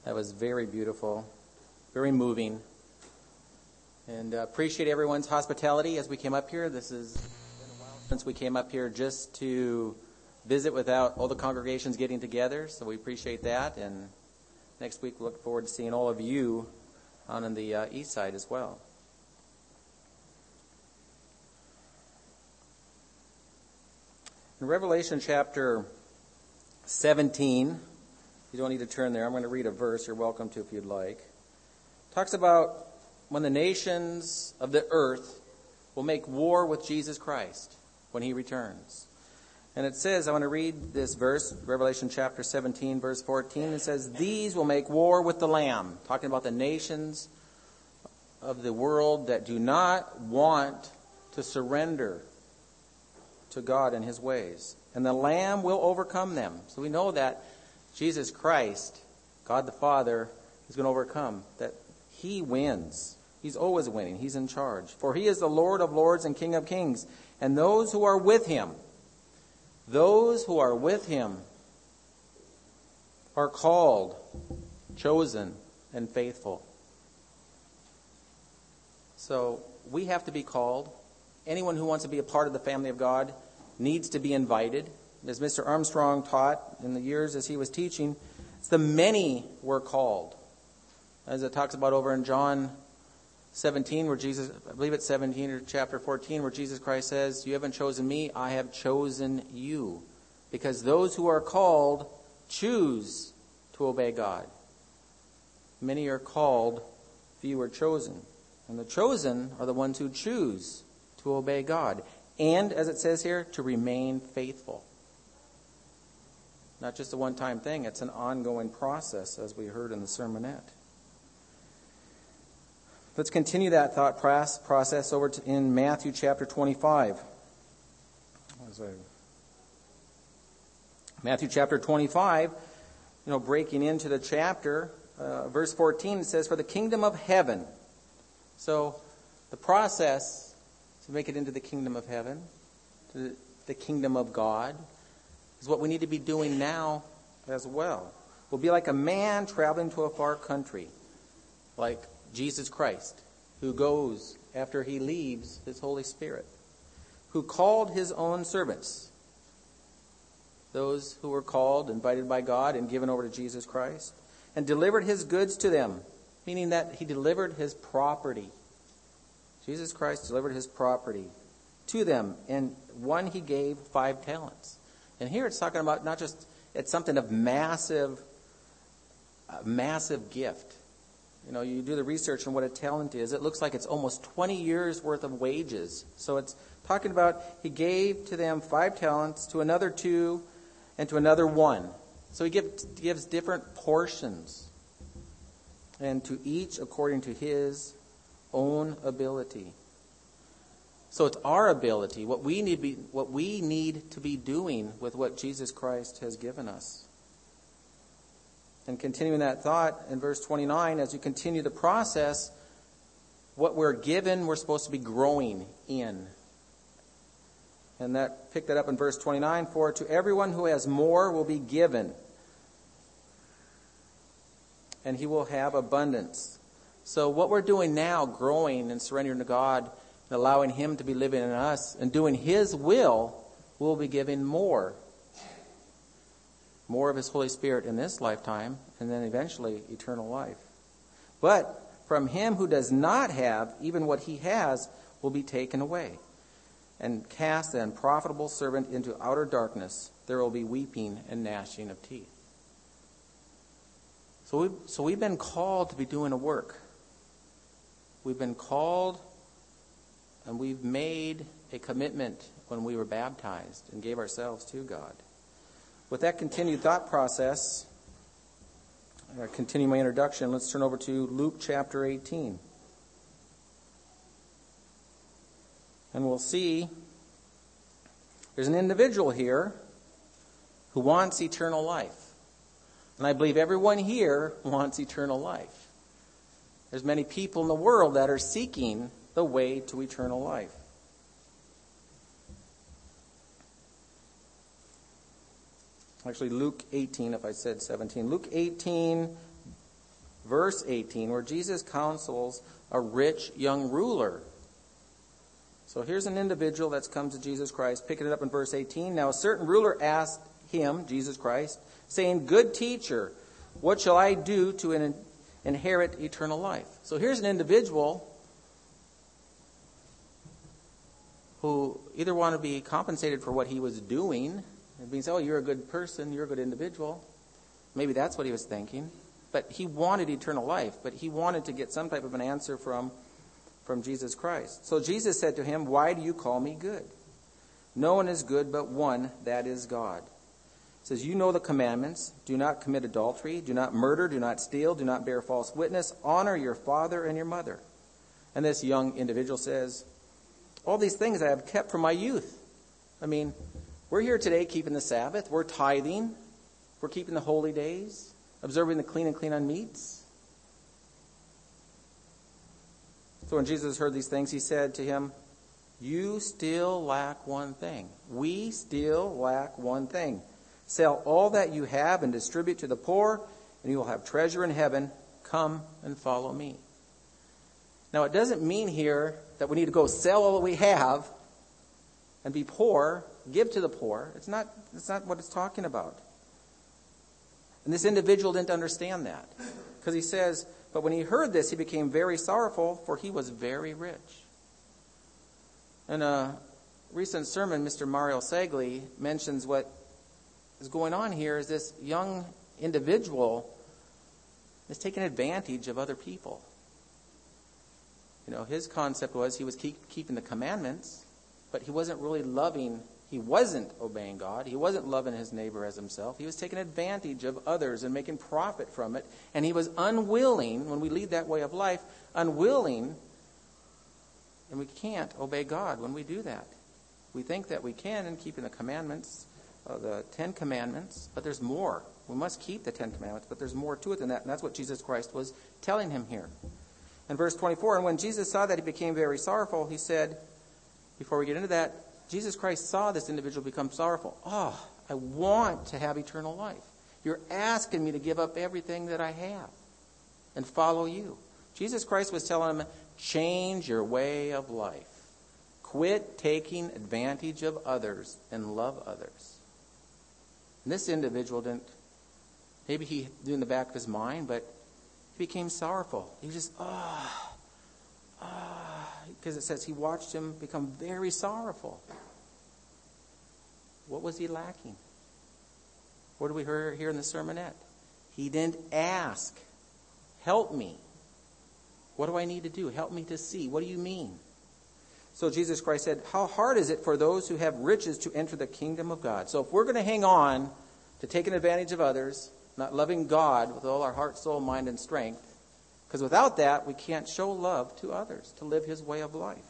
That was very beautiful, very moving. And appreciate everyone's hospitality as we came up here. This has been a while since we came up here just to visit without all the congregations getting together. So we appreciate that. And next week we look forward to seeing all of you on the east side as well. In Revelation chapter 17, you don't need to turn there. I'm going to read a verse. You're welcome to if you'd like. It talks about when the nations of the earth will make war with Jesus Christ when he returns. And it says, I want to read this verse, Revelation chapter 17, verse 14. It says, these will make war with the Lamb. Talking about the nations of the world that do not want to surrender to God and his ways. And the Lamb will overcome them. So we know that Jesus Christ, God the Father, is going to overcome. That he wins. He's always winning. He's in charge. For he is the Lord of lords and King of kings. And those who are with him are called, chosen, and faithful. So we have to be called. Anyone who wants to be a part of the family of God needs to be invited. As Mr. Armstrong taught in the years as he was teaching, it's the many were called. As it talks about over in John 17, where Jesus, I believe it's 17 or chapter 14, where Jesus Christ says, you haven't chosen me, I have chosen you. Because those who are called choose to obey God. Many are called, few are chosen. And the chosen are the ones who choose to obey God. And, as it says here, to remain faithful. Not just a one-time thing, it's an ongoing process, as we heard in the sermonette. Let's continue that thought process over in Matthew chapter 25. Matthew chapter 25, breaking into the chapter, verse 14, it says, for the kingdom of heaven. So, the process to make it into the kingdom of heaven, to the kingdom of God, is what we need to be doing now as well. We'll be like a man traveling to a far country, like Jesus Christ, who goes after he leaves his Holy Spirit, who called his own servants, those who were called, invited by God, and given over to Jesus Christ, and delivered his goods to them, meaning that he delivered his property. Jesus Christ delivered his property to them, and one he gave 5 talents. And here it's talking about not just, it's something of massive gift. You do the research on what a talent is. It looks like it's almost 20 years worth of wages. So it's talking about he gave to them 5 talents, to another 2, and to another 1. So he gives different portions, and to each according to his own ability. So it's our ability, what we need to be doing with what Jesus Christ has given us. And continuing that thought in verse 29, as you continue the process, what we're given, we're supposed to be growing in. And pick that up in verse 29, for to everyone who has more will be given, and he will have abundance. So what we're doing now, growing and surrendering to God, and allowing him to be living in us, and doing his will, we'll be giving more of his Holy Spirit in this lifetime, and then eventually eternal life. But from him who does not have, even what he has will be taken away. And cast the unprofitable servant into outer darkness. There will be weeping and gnashing of teeth. So we've been called to be doing a work. We've been called, and we've made a commitment when we were baptized and gave ourselves to God. With that continued thought process, continue my introduction, let's turn over to Luke chapter 18. And we'll see there's an individual here who wants eternal life. And I believe everyone here wants eternal life. There's many people in the world that are seeking the way to eternal life. Actually, Luke 18, if I said 17. Luke 18, verse 18, where Jesus counsels a rich young ruler. So here's an individual that's come to Jesus Christ, picking it up in verse 18. Now a certain ruler asked him, Jesus Christ, saying, "Good teacher, what shall I do to inherit eternal life?" So here's an individual who either want to be compensated for what he was doing, and being said, "Oh, you're a good person, you're a good individual." Maybe that's what he was thinking. But he wanted eternal life, but he wanted to get some type of an answer from Jesus Christ. So Jesus said to him, "Why do you call me good? No one is good but one, that is God." It says, "You know the commandments. Do not commit adultery. Do not murder. Do not steal. Do not bear false witness. Honor your father and your mother." And this young individual says, "All these things I have kept from my youth." I mean, we're here today keeping the Sabbath. We're tithing. We're keeping the holy days, observing the clean and clean on meats. So when Jesus heard these things, he said to him, "You still lack one thing." We still lack one thing. "Sell all that you have and distribute to the poor, and you will have treasure in heaven. Come and follow me." Now, it doesn't mean here that we need to go sell all that we have and be poor, give to the poor. It's not what it's talking about. And this individual didn't understand that. Because he says, "But when he heard this, he became very sorrowful, for he was very rich." In a recent sermon, Mr. Mario Segli mentions what is going on here is this young individual is taking advantage of other people. You know, his concept was he was keeping the commandments, but he wasn't really loving. He wasn't obeying God. He wasn't loving his neighbor as himself. He was taking advantage of others and making profit from it. And he was unwilling, when we lead that way of life, unwilling, and we can't obey God when we do that. We think that we can in keeping the commandments, the 10 Commandments, but there's more. We must keep the 10 Commandments, but there's more to it than that. And that's what Jesus Christ was telling him here. In verse 24, "And when Jesus saw that he became very sorrowful, he said," before we get into that, Jesus Christ saw this individual become sorrowful. "Oh, I want to have eternal life. You're asking me to give up everything that I have and follow you." Jesus Christ was telling him, change your way of life. Quit taking advantage of others and love others. And this individual didn't, maybe he knew in the back of his mind, but he became sorrowful. He was just, because it says he watched him become very sorrowful. What was he lacking? What do we hear here in the sermonette? He didn't ask, "Help me. What do I need to do? Help me to see. What do you mean?" So Jesus Christ said, "How hard is it for those who have riches to enter the kingdom of God?" So if we're going to hang on to taking advantage of others, not loving God with all our heart, soul, mind, and strength, because without that, we can't show love to others, to live his way of life.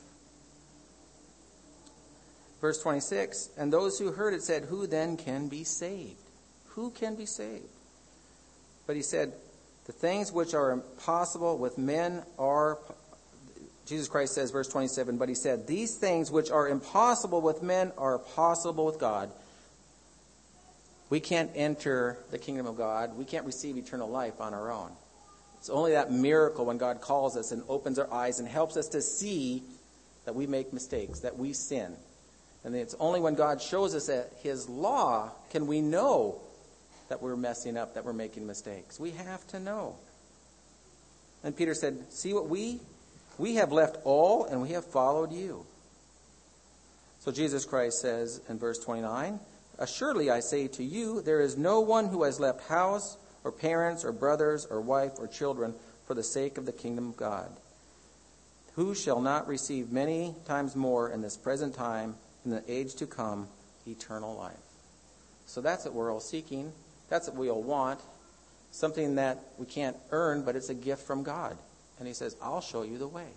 Verse 26, "And those who heard it said, 'Who then can be saved?'" Who can be saved? But he said, "The things which are impossible with men are," Jesus Christ says, verse 27, "But he said, 'These things which are impossible with men are possible with God.'" We can't enter the kingdom of God. We can't receive eternal life on our own. It's only that miracle when God calls us and opens our eyes and helps us to see that we make mistakes, that we sin. And it's only when God shows us that his law can we know that we're messing up, that we're making mistakes. We have to know. And Peter said, "See what we have left all and we have followed you." So Jesus Christ says in verse 29, "Assuredly I say to you, there is no one who has left house or parents or brothers or wife or children for the sake of the kingdom of God, who shall not receive many times more in this present time, in the age to come, eternal life." So that's what we're all seeking. That's what we all want. Something that we can't earn, but it's a gift from God. And he says, "I'll show you the way."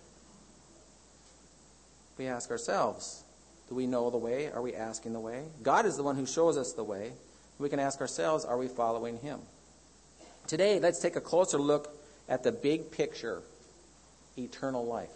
We ask ourselves, do we know the way? Are we asking the way? God is the one who shows us the way. We can ask ourselves, are we following him? Today, let's take a closer look at the big picture, eternal life.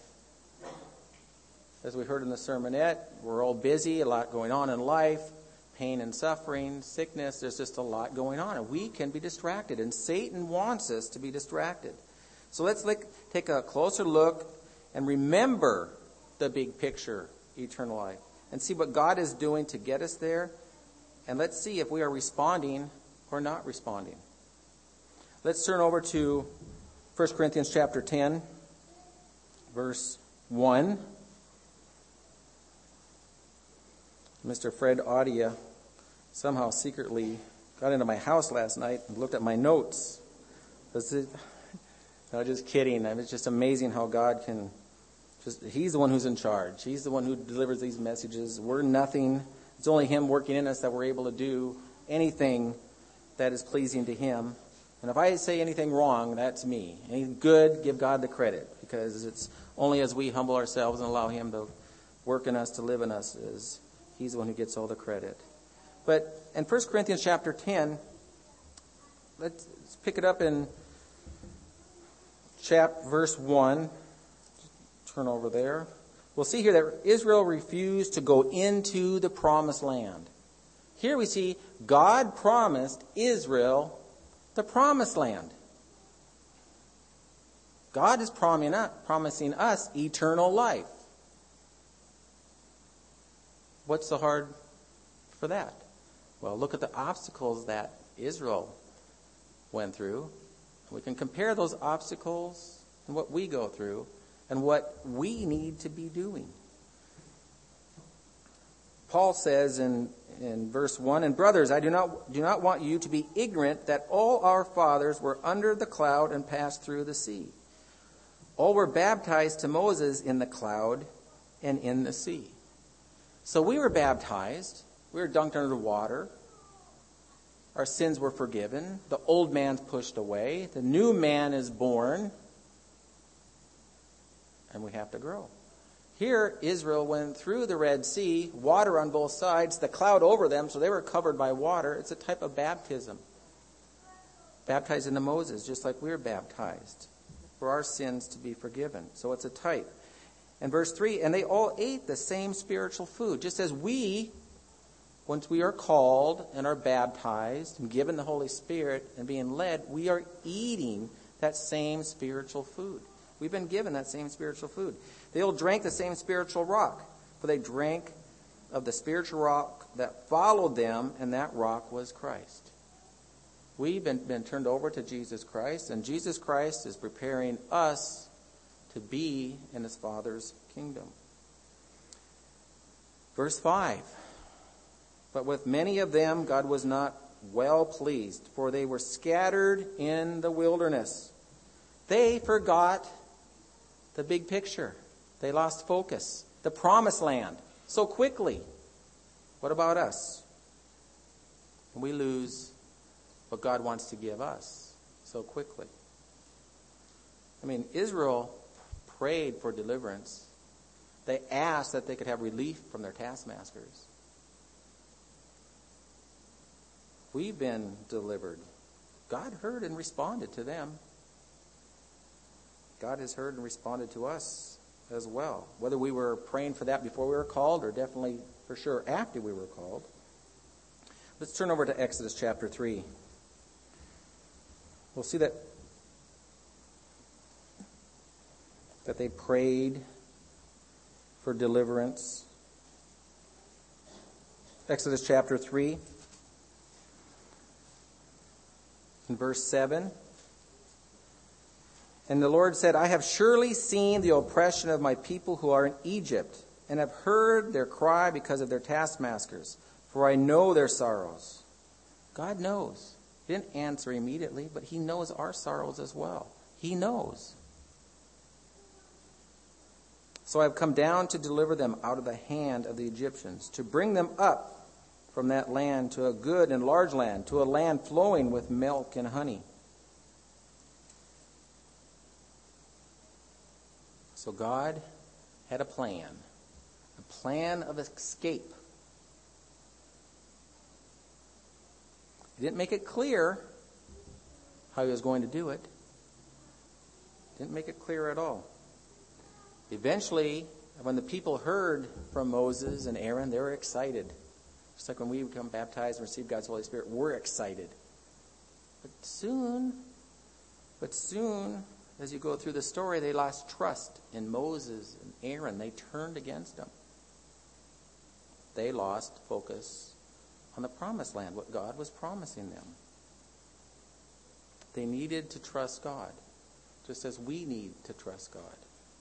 As we heard in the sermonette, we're all busy, a lot going on in life, pain and suffering, sickness, there's just a lot going on. And we can be distracted, and Satan wants us to be distracted. So let's take a closer look and remember the big picture, eternal life, and see what God is doing to get us there. And let's see if we are responding or not responding. Let's turn over to 1 Corinthians chapter 10, verse 1. Mr. Fred Audia somehow secretly got into my house last night and looked at my notes. No, just kidding. It's just amazing how God can He's the one who's in charge. He's the one who delivers these messages. We're nothing. It's only Him working in us that we're able to do anything that is pleasing to Him. And if I say anything wrong, that's me. Anything good, give God the credit, because it's only as we humble ourselves and allow Him to work in us, to live in us, as He's the one who gets all the credit. But in 1 Corinthians chapter 10, let's pick it up in verse 1. Turn over there. We'll see here that Israel refused to go into the promised land. Here we see God promised Israel the promised land. God is promising us eternal life. What's so hard for that? Well, look at the obstacles that Israel went through. We can compare those obstacles and what we go through and what we need to be doing. Paul says in verse 1, "And brothers, I do not want you to be ignorant that all our fathers were under the cloud and passed through the sea. All were baptized to Moses in the cloud and in the sea." So we were baptized. We were dunked under the water. Our sins were forgiven. The old man's pushed away. The new man is born. And we have to grow. Here, Israel went through the Red Sea, water on both sides, the cloud over them, so they were covered by water. It's a type of baptism. Baptized into Moses, just like we were baptized, for our sins to be forgiven. So it's a type. And verse 3, "And they all ate the same spiritual food," just as we, once we are called and are baptized and given the Holy Spirit and being led, we are eating that same spiritual food. We've been given that same spiritual food. They all drank the same spiritual rock, for they drank of the spiritual rock that followed them, and that rock was Christ. We've been turned over to Jesus Christ, and Jesus Christ is preparing us to be in His Father's kingdom. Verse 5, "But with many of them God was not well pleased, for they were scattered in the wilderness." They forgot the big picture. They lost focus. The promised land so quickly. What about us? We lose what God wants to give us so quickly. Israel prayed for deliverance. They asked that they could have relief from their taskmasters. We've been delivered. God heard and responded to them. God has heard and responded to us as well. Whether we were praying for that before we were called, or definitely for sure after we were called. Let's turn over to Exodus chapter 3. We'll see that they prayed for deliverance. Exodus chapter 3, in verse 7. "And the Lord said, I have surely seen the oppression of my people who are in Egypt, and have heard their cry because of their taskmasters, for I know their sorrows." God knows. He didn't answer immediately, but He knows our sorrows as well. He knows. "So I have come down to deliver them out of the hand of the Egyptians, to bring them up from that land to a good and large land, to a land flowing with milk and honey." So God had a plan of escape. He didn't make it clear how He was going to do it. Didn't make it clear at all. Eventually, when the people heard from Moses and Aaron, they were excited. Just like when we become baptized and receive God's Holy Spirit, we're excited. But soon, as you go through the story, they lost trust in Moses and Aaron. They turned against them. They lost focus on the promised land, what God was promising them. They needed to trust God, just as we need to trust God.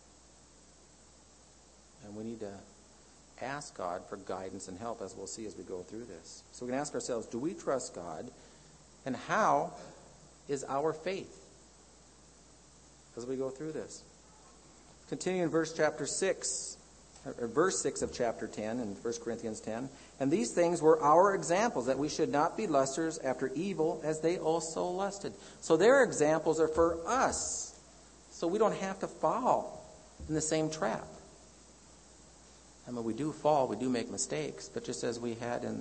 And we need to ask God for guidance and help, as we'll see as we go through this. So we can ask ourselves, do we trust God? And how is our faith as we go through this? Continue in verse 6 of chapter 10 in 1 Corinthians 10. And these things were our examples, that we should not be lusters after evil as they also lusted. So their examples are for us, so we don't have to fall in the same trap. I mean, we do fall, we do make mistakes, but just as we had in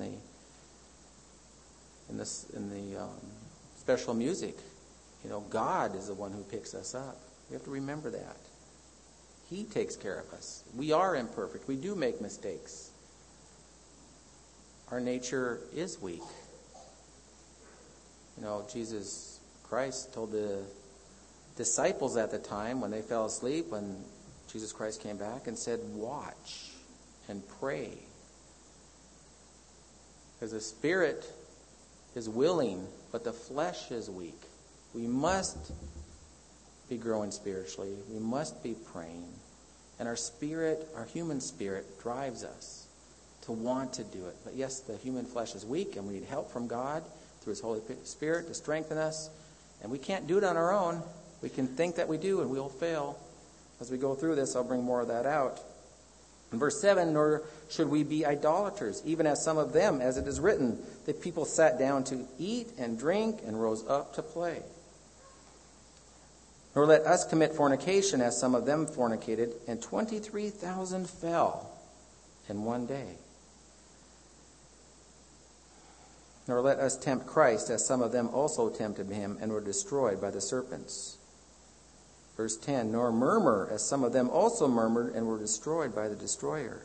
the special music, God is the one who picks us up. We have to remember that. He takes care of us. We are imperfect. We do make mistakes. Our nature is weak. Jesus Christ told the disciples at the time when they fell asleep, when Jesus Christ came back, and said, watch and pray. Because the spirit is willing, but the flesh is weak. We must be growing spiritually. We must be praying. And our spirit, our human spirit, drives us to want to do it. But yes, the human flesh is weak, and we need help from God through His Holy Spirit to strengthen us. And we can't do it on our own. We can think that we do, and we'll fail. As we go through this, I'll bring more of that out. In verse 7, nor should we be idolaters, even as some of them, as it is written, the people sat down to eat and drink and rose up to play. Nor let us commit fornication, as some of them fornicated, and 23,000 fell in one day. Nor let us tempt Christ, as some of them also tempted him and were destroyed by the serpents. Verse 10, nor murmur, as some of them also murmured and were destroyed by the destroyer.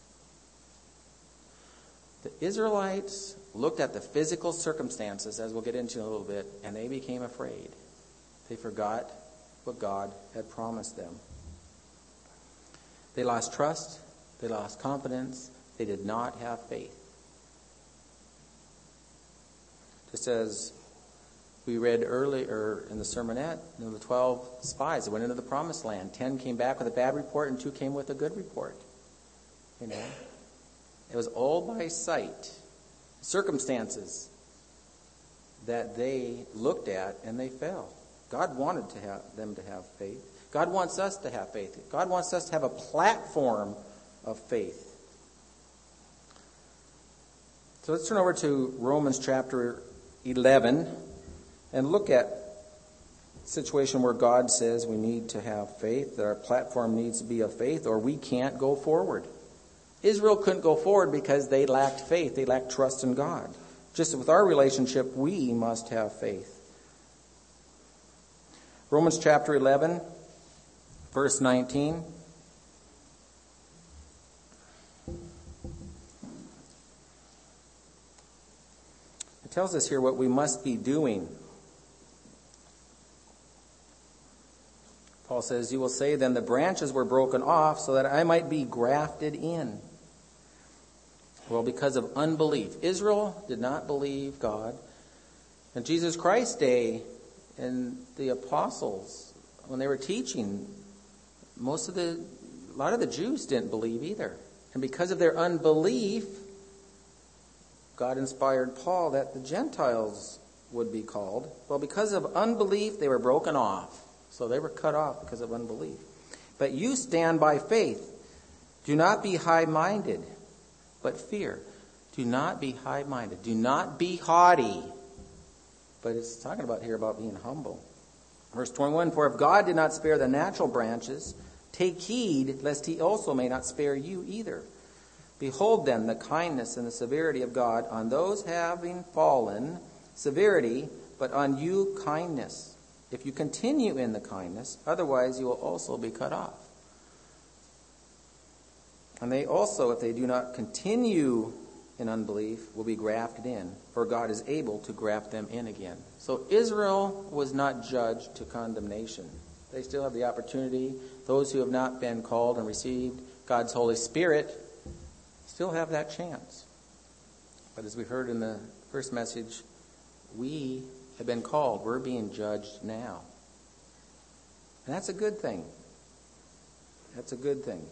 The Israelites looked at the physical circumstances, as we'll get into in a little bit, and they became afraid. They forgot what God had promised them. They lost trust. They lost confidence. They did not have faith. Just as we read earlier in the sermonette, the 12 spies that went into the promised land. 10 came back with a bad report and 2 came with a good report. It was all by sight, circumstances that they looked at and they fell. God wanted them to have faith. God wants us to have faith. God wants us to have a platform of faith. So let's turn over to Romans chapter 11 and look at a situation where God says we need to have faith, that our platform needs to be of faith, or we can't go forward. Israel couldn't go forward because they lacked faith. They lacked trust in God. Just as with our relationship, we must have faith. Romans chapter 11, verse 19. It tells us here what we must be doing. Paul says, you will say, then the branches were broken off so that I might be grafted in. Well, because of unbelief. Israel did not believe God. In Jesus Christ's day, and the apostles, when they were teaching, a lot of the Jews didn't believe either. And because of their unbelief, God inspired Paul that the Gentiles would be called. Well, because of unbelief, they were broken off. So they were cut off because of unbelief. But you stand by faith. Do not be high-minded, but fear. Do not be high-minded. Do not be haughty. But it's talking about here about being humble. Verse 21, for if God did not spare the natural branches, take heed lest he also may not spare you either. Behold then the kindness and the severity of God on those having fallen, severity, but on you kindness. If you continue in the kindness, otherwise you will also be cut off. And they also, if they do not continue in unbelief, will be grafted in, for God is able to graft them in again. So Israel was not judged to condemnation. They still have the opportunity. Those who have not been called and received God's Holy Spirit still have that chance. But as we heard in the first message, we have been called. We're being judged now. And that's a good thing. That's a good thing.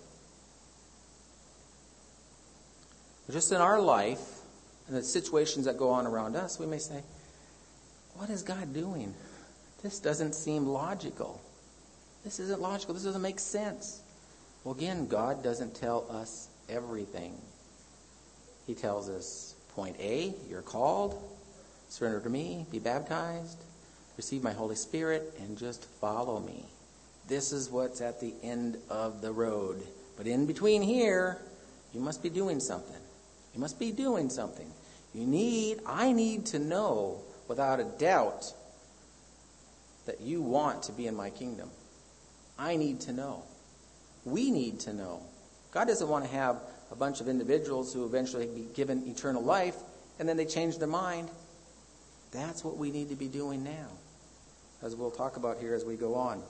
But just in our life, and the situations that go on around us, we may say, what is God doing? This doesn't seem logical. This isn't logical. This doesn't make sense. Well, again, God doesn't tell us everything. He tells us, point A, you're called, surrender to me, be baptized, receive my Holy Spirit, and just follow me. This is what's at the end of the road. But in between here, you must be doing something. You must be doing something. I need to know without a doubt that you want to be in my kingdom. I need to know. We need to know. God doesn't want to have a bunch of individuals who eventually be given eternal life and then they change their mind. That's what we need to be doing now, as we'll talk about here as we go on.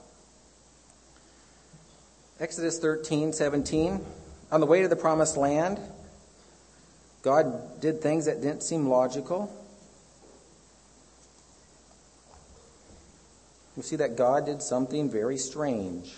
Exodus 13:17. On the way to the promised land, God did things that didn't seem logical. We see that God did something very strange.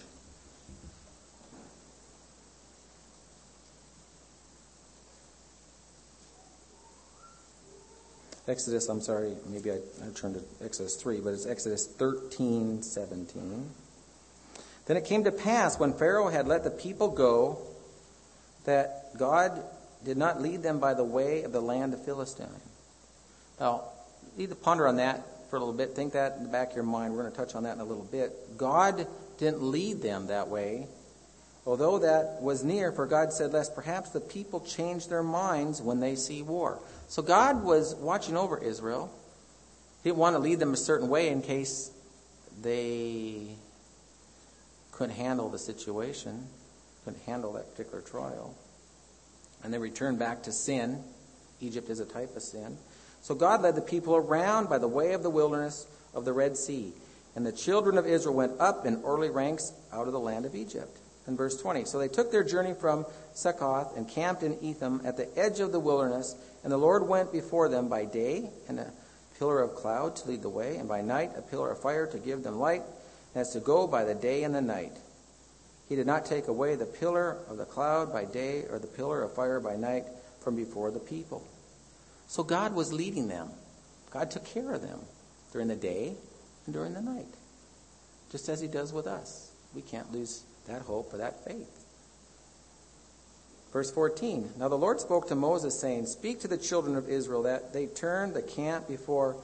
Maybe I turned to Exodus 3, but it's Exodus 13:17. Then it came to pass when Pharaoh had let the people go that God did not lead them by the way of the land of Philistine. Now, you need to ponder on that for a little bit. Think that in the back of your mind. We're going to touch on that in a little bit. God didn't lead them that way, although that was near, for God said, lest perhaps the people change their minds when they see war. So God was watching over Israel. He didn't want to lead them a certain way in case they couldn't handle the situation, couldn't handle that particular trial. And they returned back to sin. Egypt is a type of sin. So God led the people around by the way of the wilderness of the Red Sea. And the children of Israel went up in orderly ranks out of the land of Egypt. In verse 20, so they took their journey from Succoth and camped in Etham at the edge of the wilderness. And the Lord went before them by day in a pillar of cloud to lead the way, and by night a pillar of fire to give them light, as to go by the day and the night. He did not take away the pillar of the cloud by day or the pillar of fire by night from before the people. So God was leading them. God took care of them during the day and during the night, just as he does with us. We can't lose that hope or that faith. Verse 14, now the Lord spoke to Moses, saying, speak to the children of Israel that they turn the camp before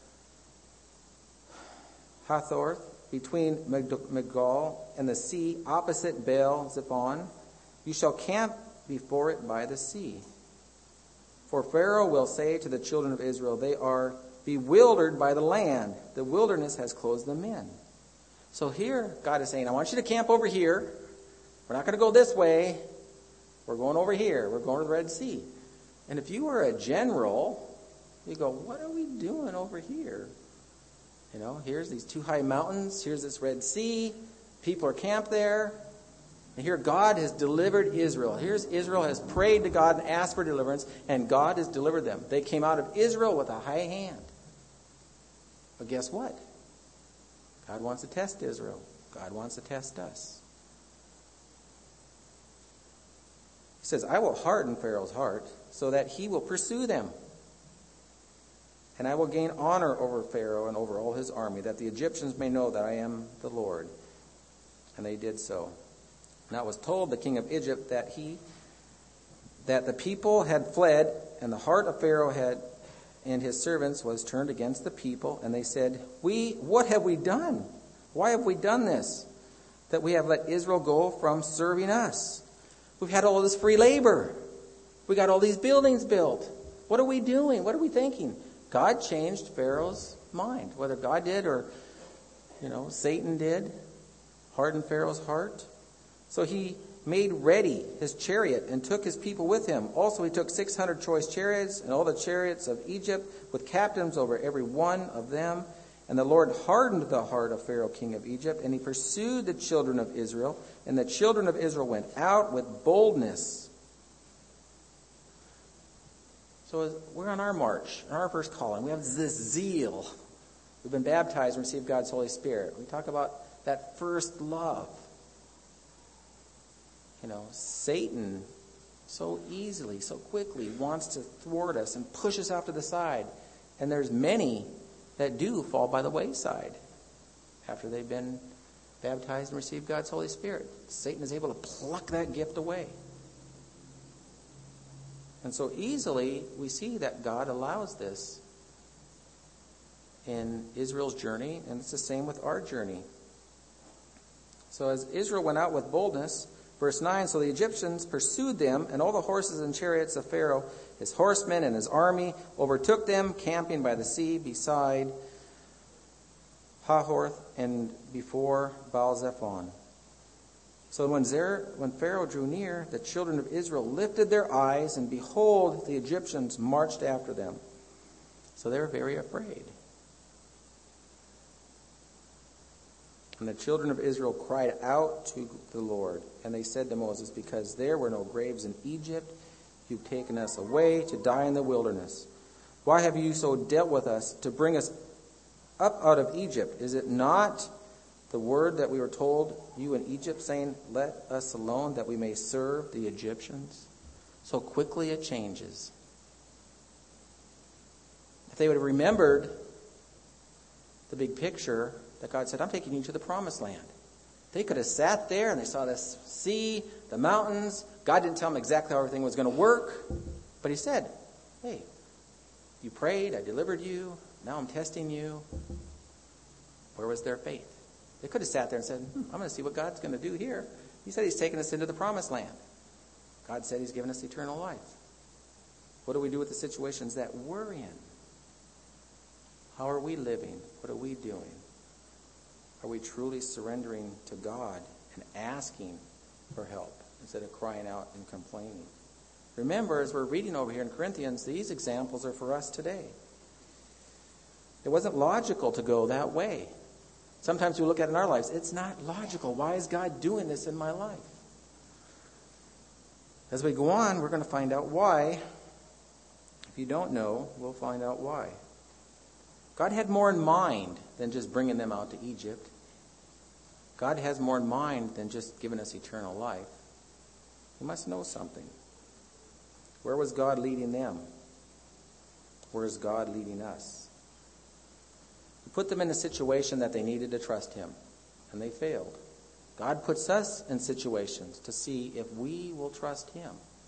Hathor, between Migdol and the sea, opposite Baal Zephon. You shall camp before it by the sea. For Pharaoh will say to the children of Israel, they are bewildered by the land. The wilderness has closed them in. So here, God is saying, I want you to camp over here. We're not going to go this way. We're going over here. We're going to the Red Sea. And if you were a general, you go, what are we doing over here? You know, here's these two high mountains. Here's this Red Sea. People are camped there. And here God has delivered Israel. Here's Israel has prayed to God and asked for deliverance, and God has delivered them. They came out of Israel with a high hand. But guess what? God wants to test Israel. God wants to test us. He says, I will harden Pharaoh's heart so that he will pursue them. And I will gain honor over Pharaoh and over all his army, that the Egyptians may know that I am the Lord. And they did so. Now it was told the king of Egypt that the people had fled, and the heart of Pharaoh and his servants was turned against the people. And they said, what have we done? Why have we done this? That we have let Israel go from serving us. We've had all this free labor. We got all these buildings built. What are we doing? What are we thinking? God changed Pharaoh's mind. Whether God did or, Satan did, hardened Pharaoh's heart. So he made ready his chariot and took his people with him. Also he took 600 choice chariots and all the chariots of Egypt with captains over every one of them. And the Lord hardened the heart of Pharaoh, king of Egypt, and he pursued the children of Israel. And the children of Israel went out with boldness. So we're on our march, on our first calling. We have this zeal. We've been baptized and received God's Holy Spirit. We talk about that first love. Satan so easily, so quickly wants to thwart us and push us off to the side. And there's many that do fall by the wayside after they've been baptized and received God's Holy Spirit. Satan is able to pluck that gift away. And so easily we see that God allows this in Israel's journey, and it's the same with our journey. So as Israel went out with boldness, verse 9, so the Egyptians pursued them, and all the horses and chariots of Pharaoh, his horsemen and his army, overtook them, camping by the sea beside Hahorth and before Baal-zephon. So when Pharaoh drew near, the children of Israel lifted their eyes, and behold, the Egyptians marched after them. So they were very afraid. And the children of Israel cried out to the Lord, and they said to Moses, because there were no graves in Egypt, you've taken us away to die in the wilderness. Why have you so dealt with us to bring us up out of Egypt? Is it not the word that we were told you in Egypt, saying, let us alone that we may serve the Egyptians? So quickly it changes. If they would have remembered the big picture that God said, I'm taking you to the promised land. They could have sat there and they saw this sea, the mountains. God didn't tell them exactly how everything was going to work. But he said, hey, you prayed, I delivered you, now I'm testing you. Where was their faith? They could have sat there and said, I'm going to see what God's going to do here. He said he's taking us into the promised land. God said he's given us eternal life. What do we do with the situations that we're in? How are we living? What are we doing? Are we truly surrendering to God and asking for help instead of crying out and complaining? Remember, as we're reading over here in Corinthians, these examples are for us today. It wasn't logical to go that way. Sometimes we look at it in our lives, it's not logical. Why is God doing this in my life? As we go on, we're going to find out why. If you don't know, we'll find out why. God had more in mind than just bringing them out to Egypt. God has more in mind than just giving us eternal life. He must know something. Where was God leading them? Where is God leading us? He put them in a situation that they needed to trust him, and they failed. God puts us in situations to see if we will trust him.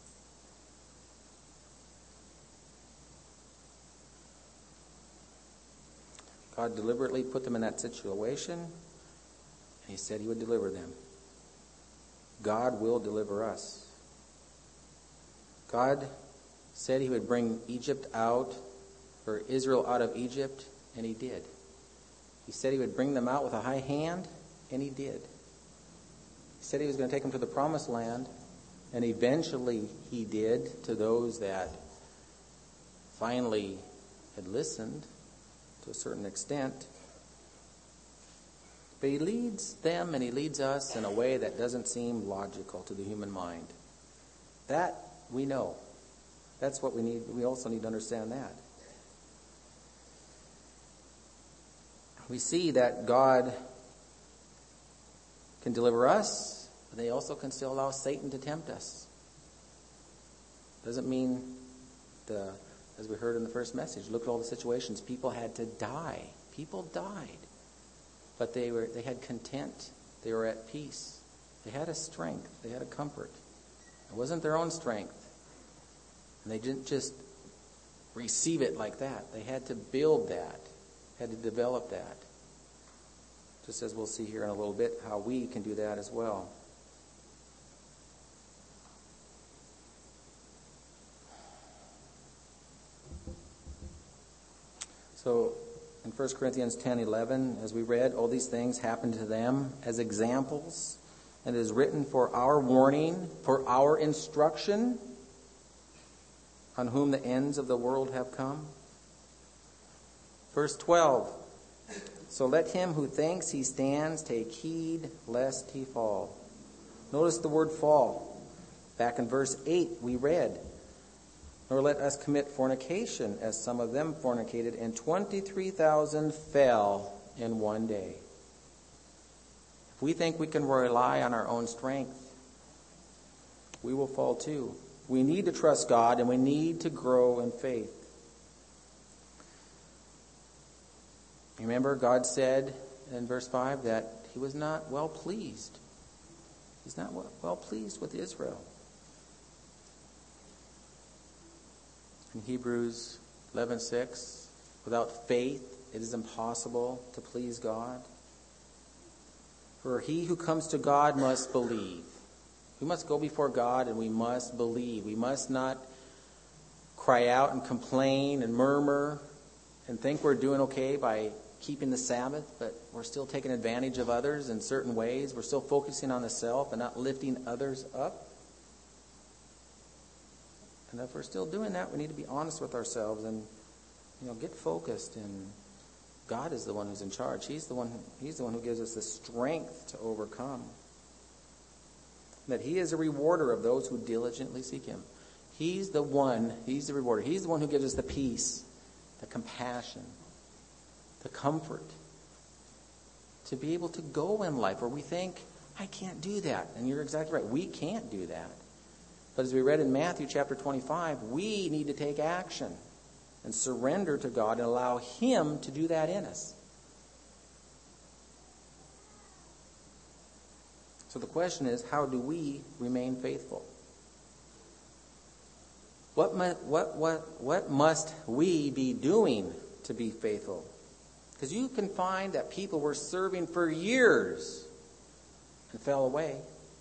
God deliberately put them in that situation, and he said he would deliver them. God will deliver us. God said he would bring Egypt out, or Israel out of Egypt, and he did. He said he would bring them out with a high hand, and he did. He said he was going to take them to the promised land, and eventually he did, to those that finally had listened to a certain extent. But he leads them and he leads us in a way that doesn't seem logical to the human mind. That we know. That's what we need. We also need to understand that. We see that God can deliver us, but they also can still allow Satan to tempt us. Doesn't mean, as we heard in the first message, look at all the situations. People had to die. People died. But they had content. They were at peace. They had a strength. They had a comfort. It wasn't their own strength. And they didn't just receive it like that. They had to build that. Had to develop that. Just as we'll see here in a little bit how we can do that as well. So in 1 Corinthians 10:11, as we read, all these things happened to them as examples, and it is written for our warning, for our instruction, on whom the ends of the world have come. Verse 12, So let him who thinks he stands take heed lest he fall. Notice the word fall. Back in verse 8 we read, nor let us commit fornication, as some of them fornicated, and 23,000 fell in one day. If we think we can rely on our own strength, we will fall too. We need to trust God, and we need to grow in faith. Remember, God said in verse 5 that he was not well pleased. He's not well pleased with Israel. In Hebrews 11:6, without faith it is impossible to please God. For he who comes to God must believe. We must go before God and we must believe. We must not cry out and complain and murmur and think we're doing okay by keeping the Sabbath, but we're still taking advantage of others in certain ways. We're still focusing on the self and not lifting others up. And if we're still doing that, we need to be honest with ourselves and, get focused. And God is the one who's in charge. He's the one who gives us the strength to overcome. That he is a rewarder of those who diligently seek him. He's the rewarder. He's the one who gives us the peace, the compassion, the comfort to be able to go in life where we think, I can't do that. And you're exactly right. We can't do that. But as we read in Matthew chapter 25, we need to take action and surrender to God and allow him to do that in us. So the question is, how do we remain faithful? What must we be doing to be faithful? Because you can find that people were serving for years and fell away.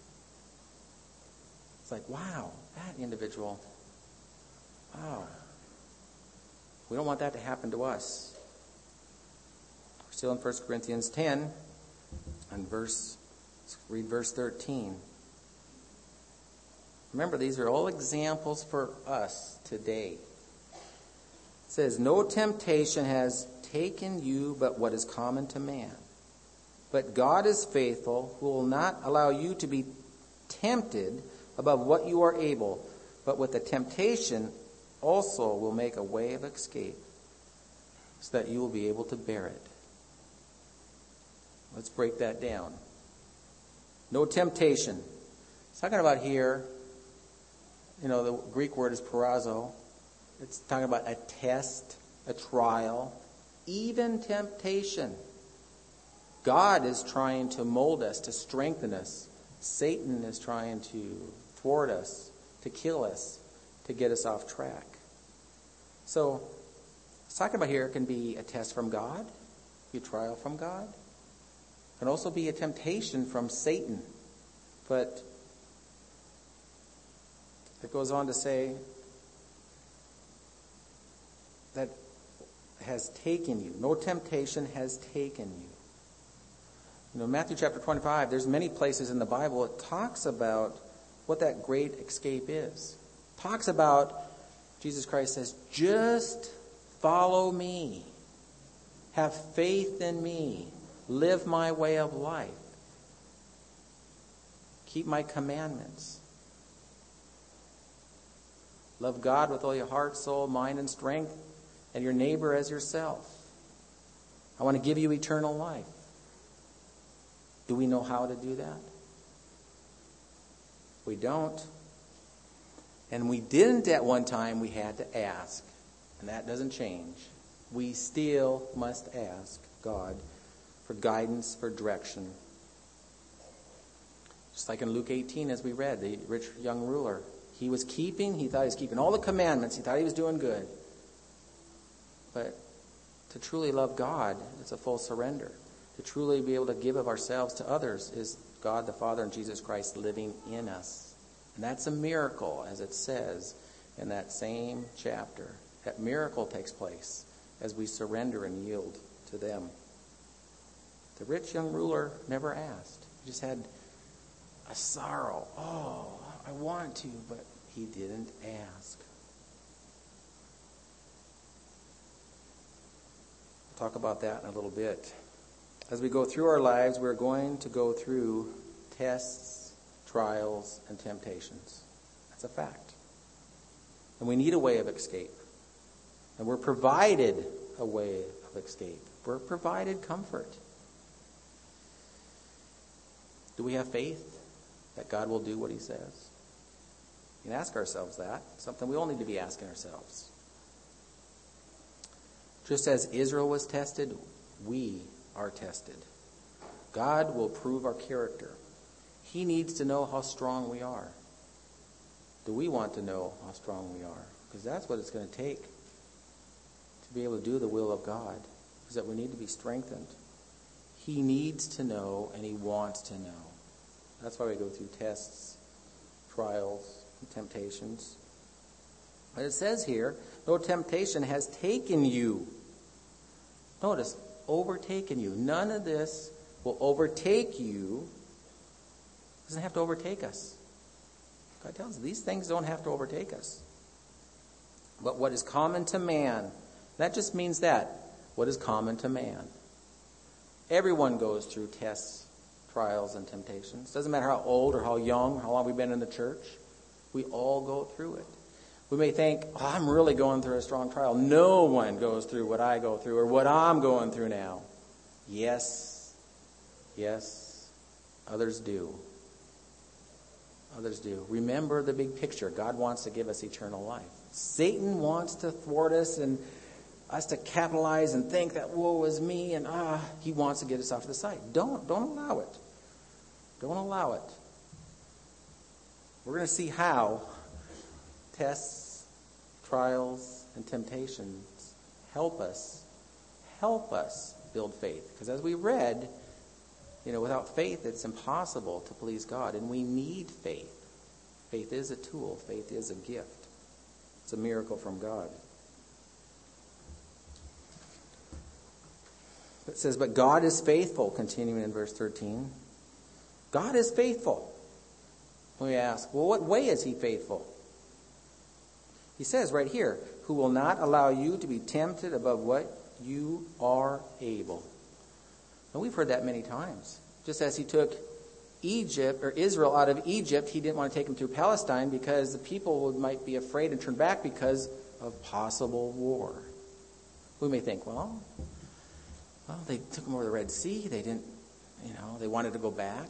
It's like, wow, that individual, wow. We don't want that to happen to us. We're still in 1 Corinthians 10, and read verse 13. Remember, these are all examples for us today. It says, no temptation has taken you but what is common to man. But God is faithful, who will not allow you to be tempted above what you are able, but with the temptation also will make a way of escape, so that you will be able to bear it. Let's break that down. No temptation. It's talking about here, the Greek word is parazo. It's talking about a test, a trial, even temptation. God is trying to mold us, to strengthen us. Satan is trying to thwart us, to kill us, to get us off track. So, it's talking about here, it can be a test from God, be a trial from God. It can also be a temptation from Satan. But it goes on to say that has taken you. No temptation has taken you. Matthew chapter 25, there's many places in the Bible it talks about what that great escape is. It talks about, Jesus Christ says, just follow me. Have faith in me. Live my way of life. Keep my commandments. Love God with all your heart, soul, mind, and strength, and your neighbor as yourself. I want to give you eternal life. Do we know how to do that? We don't. And we didn't at one time, we had to ask. And that doesn't change. We still must ask God for guidance, for direction. Just like in Luke 18, as we read, the rich young ruler. He thought he was keeping all the commandments. He thought he was doing good. But to truly love God, it's a full surrender. To truly be able to give of ourselves to others is God the Father and Jesus Christ living in us. And that's a miracle, as it says in that same chapter. That miracle takes place as we surrender and yield to them. The rich young ruler never asked. He just had a sorrow. Oh, I want to, but he didn't ask. talk about that in a little bit. As we go through our lives, we're going to go through tests, trials, and temptations. That's a fact. And we need a way of escape. And we're provided a way of escape. We're provided comfort. Do we have faith that God will do what he says? We can ask ourselves that. Something we all need to be asking ourselves. Just as Israel was tested, we are tested. God will prove our character. He needs to know how strong we are. Do we want to know how strong we are? Because that's what it's going to take to be able to do the will of God. Is that we need to be strengthened. He needs to know, and he wants to know. That's why we go through tests, trials, and temptations. But it says here, no temptation has taken you. Notice, overtaken you. None of this will overtake you. It doesn't have to overtake us. God tells us these things don't have to overtake us. But what is common to man, that just means that. What is common to man? Everyone goes through tests, trials, and temptations. Doesn't matter how old or how young, how long we've been in the church. We all go through it. We may think, I'm really going through a strong trial. No one goes through what I go through or what I'm going through now. Yes, others do. Others do. Remember the big picture. God wants to give us eternal life. Satan wants to thwart us and us to capitalize and think that woe is me, and he wants to get us off to the side. Don't allow it. Don't allow it. We're going to see how tests, trials, and temptations help us build faith. Because as we read, without faith it's impossible to please God, and we need faith. Faith is a tool. Faith is a gift. It's a miracle from God. It says, but God is faithful, continuing in verse 13. God is faithful. We ask, well, what way is he faithful? He says right here, who will not allow you to be tempted above what you are able. And we've heard that many times. Just as he took Israel out of Egypt, he didn't want to take them through Palestine because the people might be afraid and turn back because of possible war. We may think, well, they took them over the Red Sea. They didn't, they wanted to go back.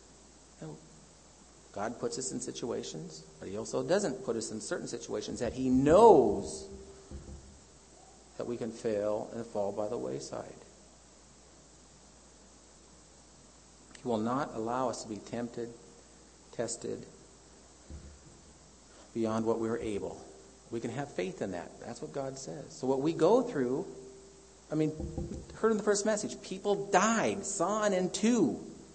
God puts us in situations, but he also doesn't put us in certain situations that he knows that we can fail and fall by the wayside. He will not allow us to be tempted, tested beyond what we're able. We can have faith in that. That's what God says. So what we go through, we heard in the first message, people died, Son and 2.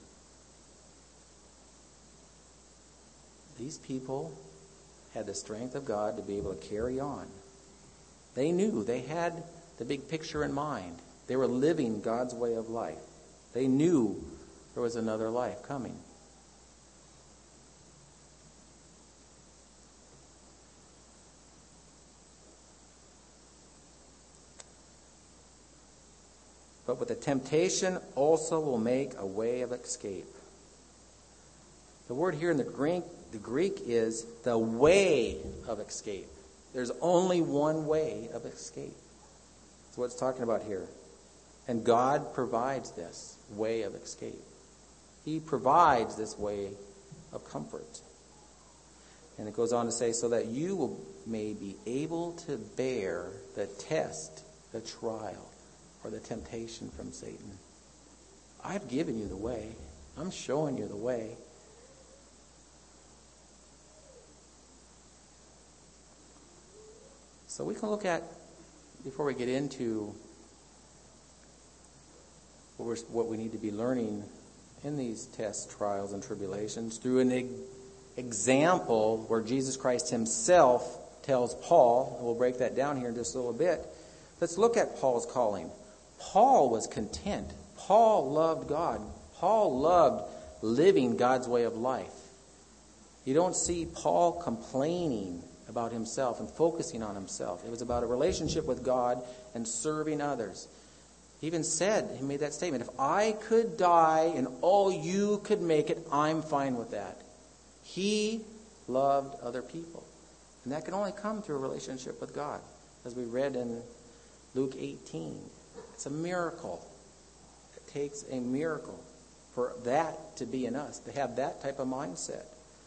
These people had the strength of God to be able to carry on. They knew. They had the big picture in mind. They were living God's way of life. They knew there was another life coming. But with the temptation also will make a way of escape. The word here in the Greek is the way of escape. There's only one way of escape. That's what it's talking about here. And God provides this way of escape. He provides this way of comfort. And it goes on to say, so that you may be able to bear the test, the trial, or the temptation from Satan. I've given you the way. I'm showing you the way. So we can look at, before we get into what we need to be learning in these tests, trials, and tribulations, through an example where Jesus Christ himself tells Paul, and we'll break that down here in just a little bit. Let's look at Paul's calling. Paul was content. Paul loved God. Paul loved living God's way of life. You don't see Paul complaining about himself and focusing on himself. It was about a relationship with God and serving others. He even said, he made that statement, if I could die and all you could make it, I'm fine with that. He loved other people. And that can only come through a relationship with God. As we read in Luke 18. It's a miracle. It takes a miracle for that to be in us, to have that type of mindset.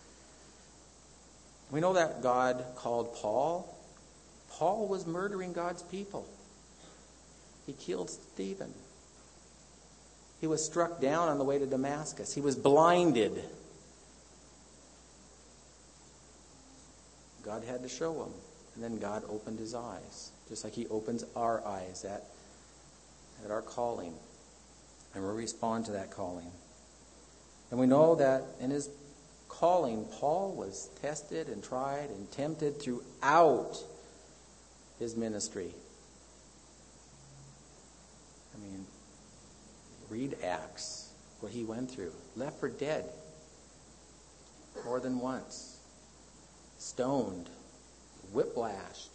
We know that God called Paul. Paul was murdering God's people. He killed Stephen. He was struck down on the way to Damascus. He was blinded. God had to show him. And then God opened his eyes. Just like he opens our eyes at our calling. And we'll respond to that calling. And we know that in his calling, Paul was tested and tried and tempted throughout his ministry. I mean, read Acts, what he went through. Left for dead more than once. Stoned. Whiplashed.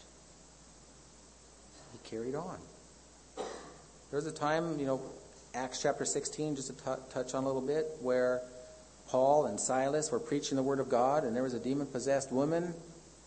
He carried on. There was a time, Acts chapter 16, just to touch on a little bit, where Paul and Silas were preaching the word of God, and there was a demon-possessed woman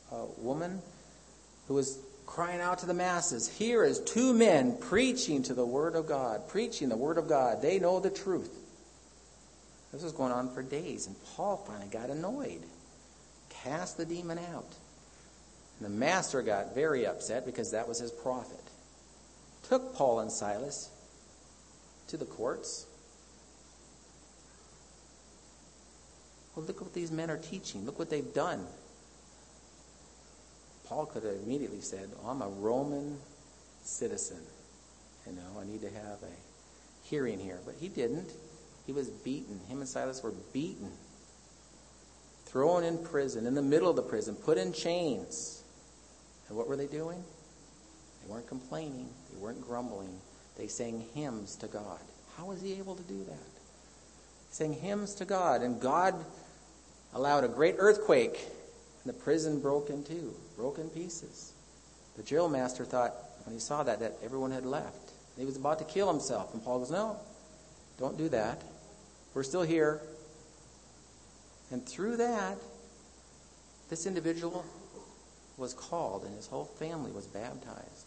who was crying out to the masses, here is two men preaching to the word of God, preaching the word of God. They know the truth. This was going on for days, and Paul finally got annoyed, cast the demon out. And the master got very upset because that was his prophet. Took Paul and Silas to the courts. Well, look what these men are teaching. Look what they've done. Paul could have immediately said, I'm a Roman citizen. I need to have a hearing here. But he didn't. He was beaten. Him and Silas were beaten. Thrown in prison, in the middle of the prison, put in chains. And what were they doing? They weren't complaining. They weren't grumbling. They sang hymns to God. How was he able to do that? He sang hymns to God, and God allowed a great earthquake, and the prison broke in two, broke in pieces. The jail master thought, when he saw that everyone had left. He was about to kill himself. And Paul goes, no, don't do that. We're still here. And through that, this individual was called, and his whole family was baptized.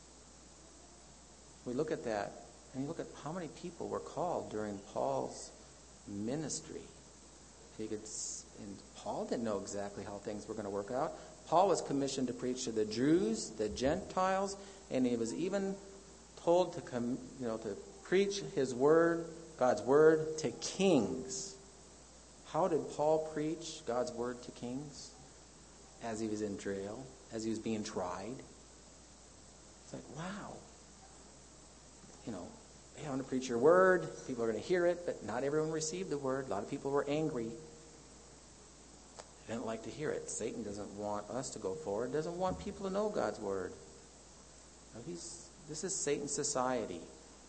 We look at that, and you look at how many people were called during Paul's ministry. And Paul didn't know exactly how things were going to work out. Paul was commissioned to preach to the Jews, the Gentiles, and he was even told to preach his word, God's word, to kings. How did Paul preach God's word to kings? As he was in jail, as he was being tried. It's like, wow. Hey, I want to preach your word. People are going to hear it, but not everyone received the word. A lot of people were angry. They didn't like to hear it. Satan doesn't want us to go forward. Doesn't want people to know God's word. This is Satan's society.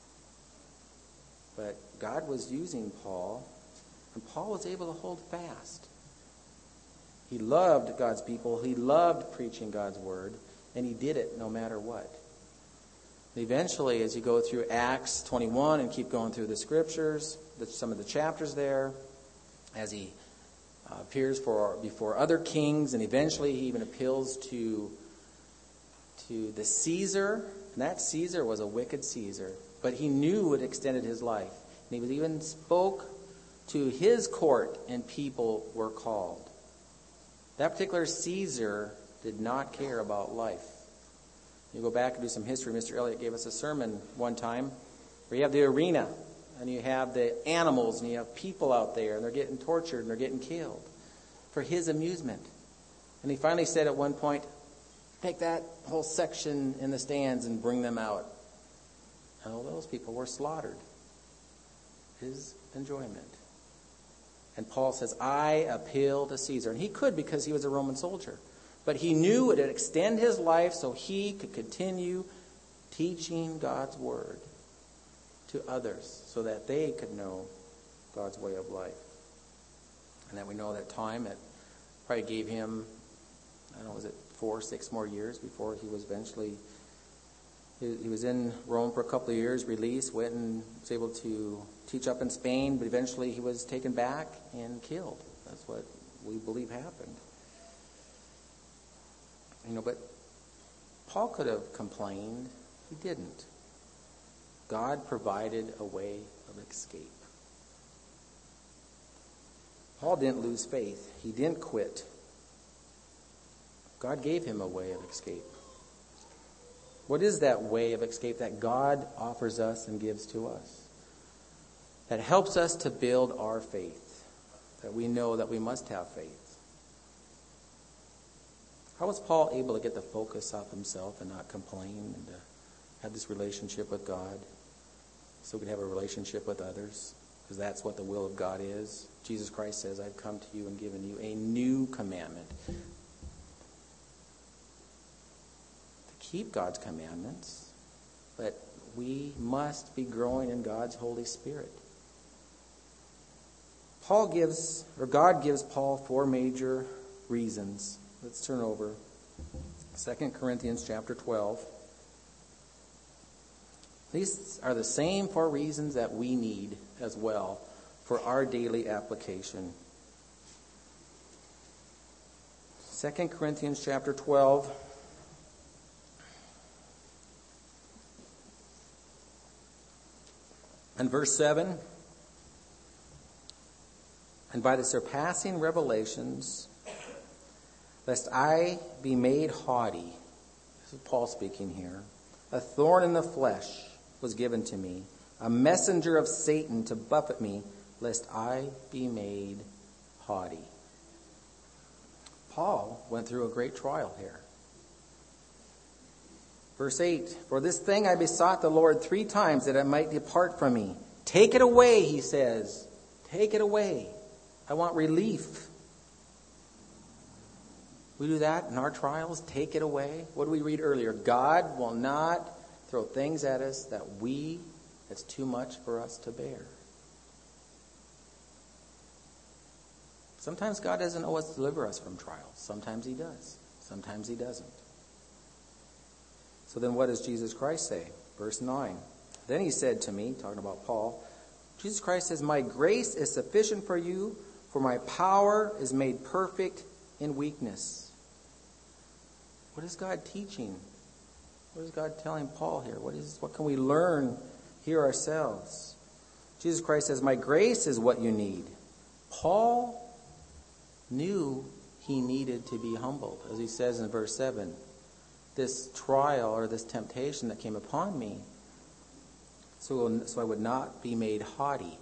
But God was using Paul, and Paul was able to hold fast. He loved God's people. He loved preaching God's word. And he did it no matter what. Eventually, as you go through Acts 21 and keep going through the scriptures, some of the chapters there, as he appears before other kings, and eventually he even appeals to the Caesar. And that Caesar was a wicked Caesar. But he knew it extended his life. And he even spoke to his court, and people were called. That particular Caesar did not care about life. You go back and do some history. Mr. Elliott gave us a sermon one time where you have the arena, and you have the animals, and you have people out there, and they're getting tortured, and they're getting killed for his amusement. And he finally said at one point, take that whole section in the stands and bring them out. And all those people were slaughtered. His enjoyment. And Paul says, I appeal to Caesar. And he could because he was a Roman soldier. But he knew it would extend his life so he could continue teaching God's word to others so that they could know God's way of life. And that we know that time, it probably gave him, was it 4 or 6 more years before he was eventually, He was in Rome for a couple of years, released, went and was able to teach up in Spain, but eventually he was taken back and killed. That's what we believe happened. But Paul could have complained. He didn't. God provided a way of escape. Paul didn't lose faith. He didn't quit. God gave him a way of escape. What is that way of escape that God offers us and gives to us? That helps us to build our faith, that we know that we must have faith. How was Paul able to get the focus off himself and not complain and to have this relationship with God so we could have a relationship with others? Because that's what the will of God is. Jesus Christ says, I've come to you and given you a new commandment. Keep God's commandments, but we must be growing in God's Holy Spirit. God gives Paul 4 major reasons. Let's turn over 2 Corinthians chapter 12. These are the same 4 reasons that we need as well for our daily application. 2 Corinthians chapter 12. And verse 7, and by the surpassing revelations, lest I be made haughty, this is Paul speaking here, a thorn in the flesh was given to me, a messenger of Satan to buffet me, lest I be made haughty. Paul went through a great trial here. Verse 8, for this thing I besought the Lord 3 times that it might depart from me. Take it away, he says. Take it away. I want relief. We do that in our trials. Take it away. What did we read earlier? God will not throw things at us that's too much for us to bear. Sometimes God doesn't always deliver us from trials. Sometimes he does. Sometimes he doesn't. So then what does Jesus Christ say? Verse 9. Then he said to me, talking about Paul, Jesus Christ says, my grace is sufficient for you, for my power is made perfect in weakness. What is God teaching? What is God telling Paul here? What can we learn here ourselves? Jesus Christ says, my grace is what you need. Paul knew he needed to be humbled, as he says in verse 7. This trial or this temptation that came upon me, so I would not be made haughty.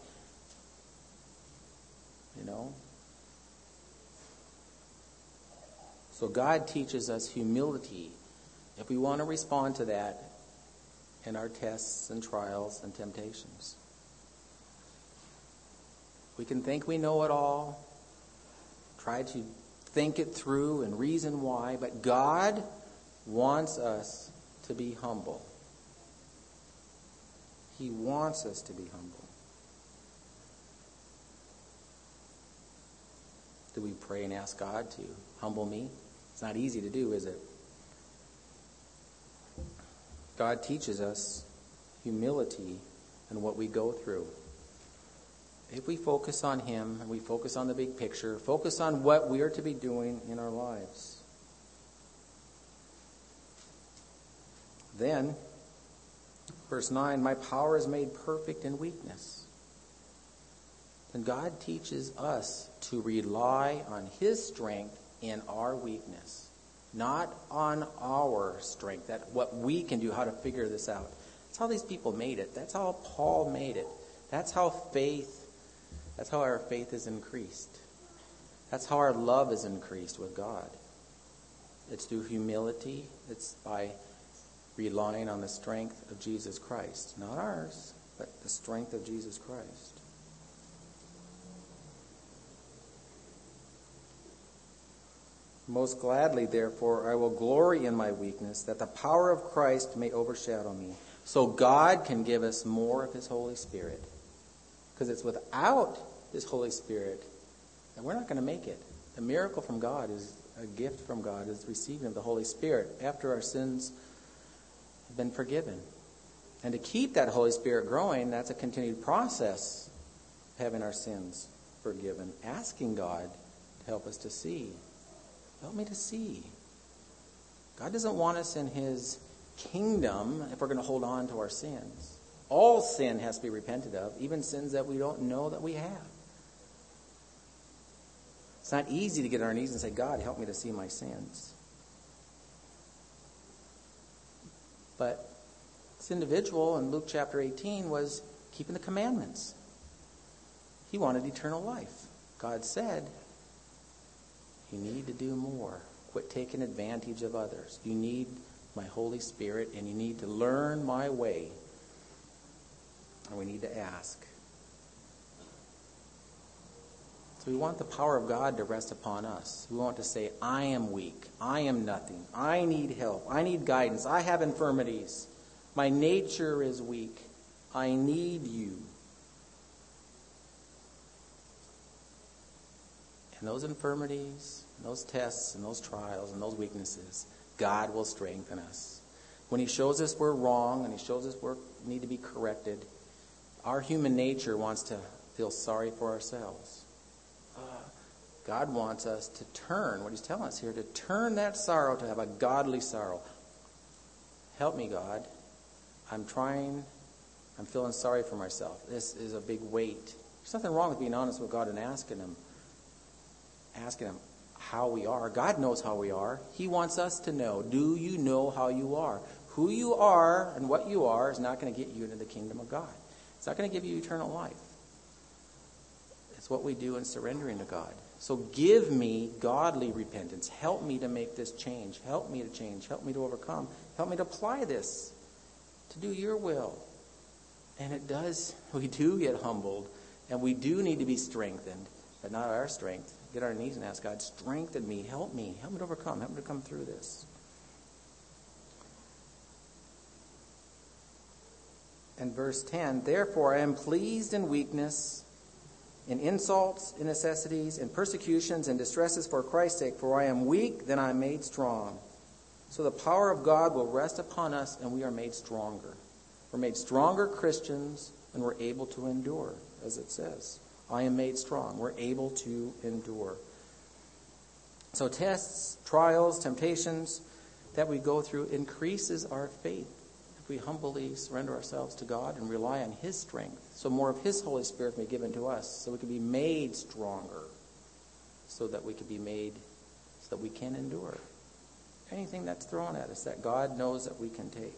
So God teaches us humility if we want to respond to that in our tests and trials and temptations. We can think we know it all, try to think it through and reason why, but God wants us to be humble. He wants us to be humble. Do we pray and ask God to humble me? It's not easy to do, is it? God teaches us humility in what we go through. If we focus on him and we focus on the big picture, focus on what we are to be doing in our lives. Then, verse 9, my power is made perfect in weakness. Then God teaches us to rely on his strength in our weakness, not on our strength, that what we can do, how to figure this out. That's how these people made it. That's how Paul made it. That's how our faith is increased. That's how our love is increased with God. It's through humility. It's by relying on the strength of Jesus Christ. Not ours, but the strength of Jesus Christ. Most gladly, therefore, I will glory in my weakness, that the power of Christ may overshadow me. So God can give us more of his Holy Spirit. Because it's without his Holy Spirit that we're not going to make it. The miracle from God is a gift from God, is receiving of the Holy Spirit after our sins have been forgiven. And to keep that Holy Spirit growing, that's a continued process, having our sins forgiven, asking God to help us to see. Help me to see. God doesn't want us in his kingdom if we're going to hold on to our sins. All sin has to be repented of, even sins that we don't know that we have. It's not easy to get on our knees and say, God, help me to see my sins. But this individual in Luke chapter 18 was keeping the commandments. He wanted eternal life. God said, you need to do more. Quit taking advantage of others. You need my Holy Spirit, and you need to learn my way. And we need to ask. So we want the power of God to rest upon us. We want to say, I am weak. I am nothing. I need help. I need guidance. I have infirmities. My nature is weak. I need you. And those infirmities, and those tests, and those trials, and those weaknesses, God will strengthen us. When he shows us we're wrong, and he shows us we need to be corrected, our human nature wants to feel sorry for ourselves. God wants us to turn, what he's telling us here, to turn that sorrow to have a godly sorrow. Help me, God. I'm feeling sorry for myself. This is a big weight. There's nothing wrong with being honest with God and asking him how we are. God knows how we are. He wants us to know. Do you know how you are? Who you are and what you are is not going to get you into the kingdom of God. It's not going to give you eternal life. It's what we do in surrendering to God. So give me godly repentance. Help me to make this change. Help me to change. Help me to overcome. Help me to apply this to do your will. And it does. We do get humbled. And we do need to be strengthened. But not our strength. Get on our knees and ask God, strengthen me. Help me. Help me to overcome. Help me to come through this. And verse 10, therefore I am pleased in weakness, in insults, in necessities, in persecutions, and distresses for Christ's sake. For I am weak, then I am made strong. So the power of God will rest upon us, and we are made stronger. We're made stronger Christians, and we're able to endure, as it says. I am made strong. We're able to endure. So tests, trials, temptations that we go through increases our faith. If we humbly surrender ourselves to God and rely on his strength, so more of his Holy Spirit may be given to us, so we can be made stronger, so that we can be made, so that we can endure anything that's thrown at us that God knows that we can take.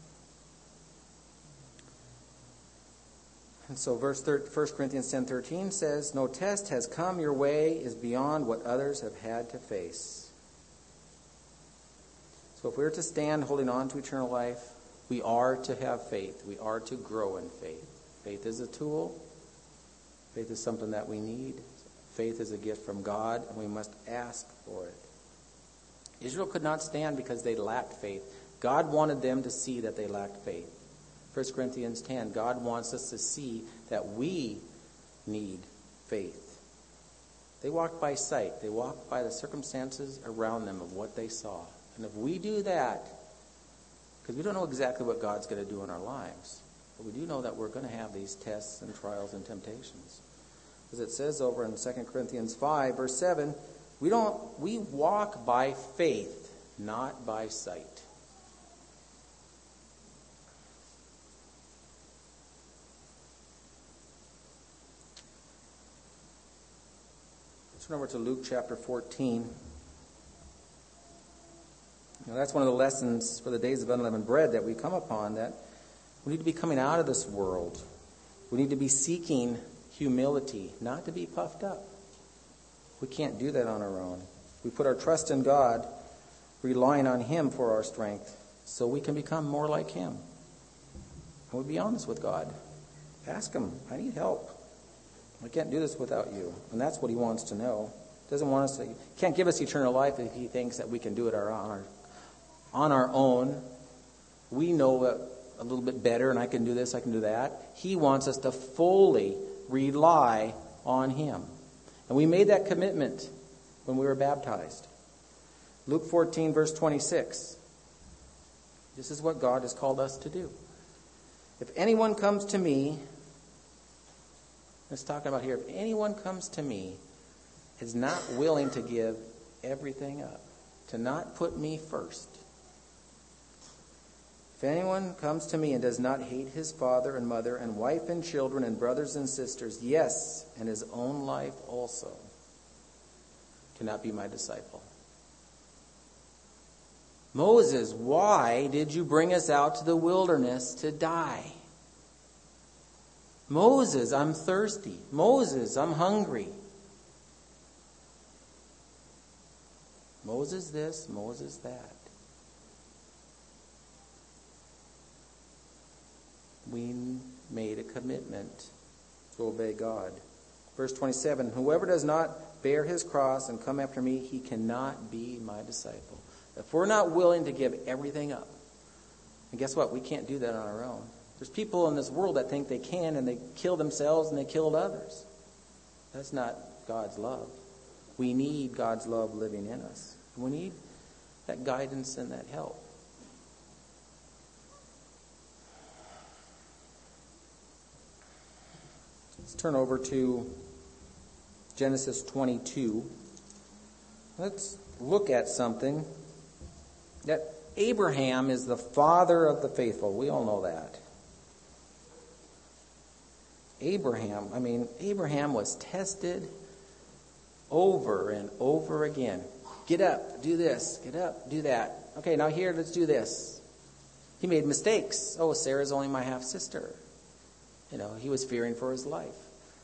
And so 1 Corinthians 10:13 says, no test has come your way is beyond what others have had to face. So if we're to stand holding on to eternal life, we are to have faith. We are to grow in faith. Faith is a tool. Faith is something that we need. Faith is a gift from God, and we must ask for it. Israel could not stand because they lacked faith. God wanted them to see that they lacked faith. 1 Corinthians 10, God wants us to see that we need faith. They walked by sight. They walked by the circumstances around them of what they saw. And if we do that, because we don't know exactly what God's going to do in our lives, but we do know that we're going to have these tests and trials and temptations. As it says over in 2 Corinthians 5, verse 7, we walk by faith, not by sight. Let's turn over to Luke chapter 14. Now, that's one of the lessons for the days of unleavened bread that we come upon, that we need to be coming out of this world. We need to be seeking humility, not to be puffed up. We can't do that on our own. We put our trust in God, relying on him for our strength, so we can become more like him. And we'll be honest with God. Ask him, I need help. I can't do this without you. And that's what he wants to know. He doesn't want us to, he can't give us eternal life if he thinks that we can do it on our own. We know a little bit better, and I can do this, I can do that. He wants us to fully rely on him. And we made that commitment when we were baptized. Luke 14, verse 26. This is what God has called us to do. If anyone comes to me, let's talk about here, if anyone comes to me, is not willing to give everything up, to not put me first. If anyone comes to me and does not hate his father and mother and wife and children and brothers and sisters, yes, and his own life also, cannot be my disciple. Moses, why did you bring us out to the wilderness to die? Moses, I'm thirsty. Moses, I'm hungry. Moses this, Moses that. We made a commitment to obey God. Verse 27, whoever does not bear his cross and come after me, he cannot be my disciple. If we're not willing to give everything up, and guess what? We can't do that on our own. There's people in this world that think they can, and they kill themselves and they killed others. That's not God's love. We need God's love living in us. We need that guidance and that help. Let's turn over to Genesis 22. Let's look at something. That Abraham is the father of the faithful. We all know that. Abraham was tested over and over again. Get up, do this. Get up, do that. Okay, now here, let's do this. He made mistakes. Oh, Sarah's only my half-sister. He was fearing for his life.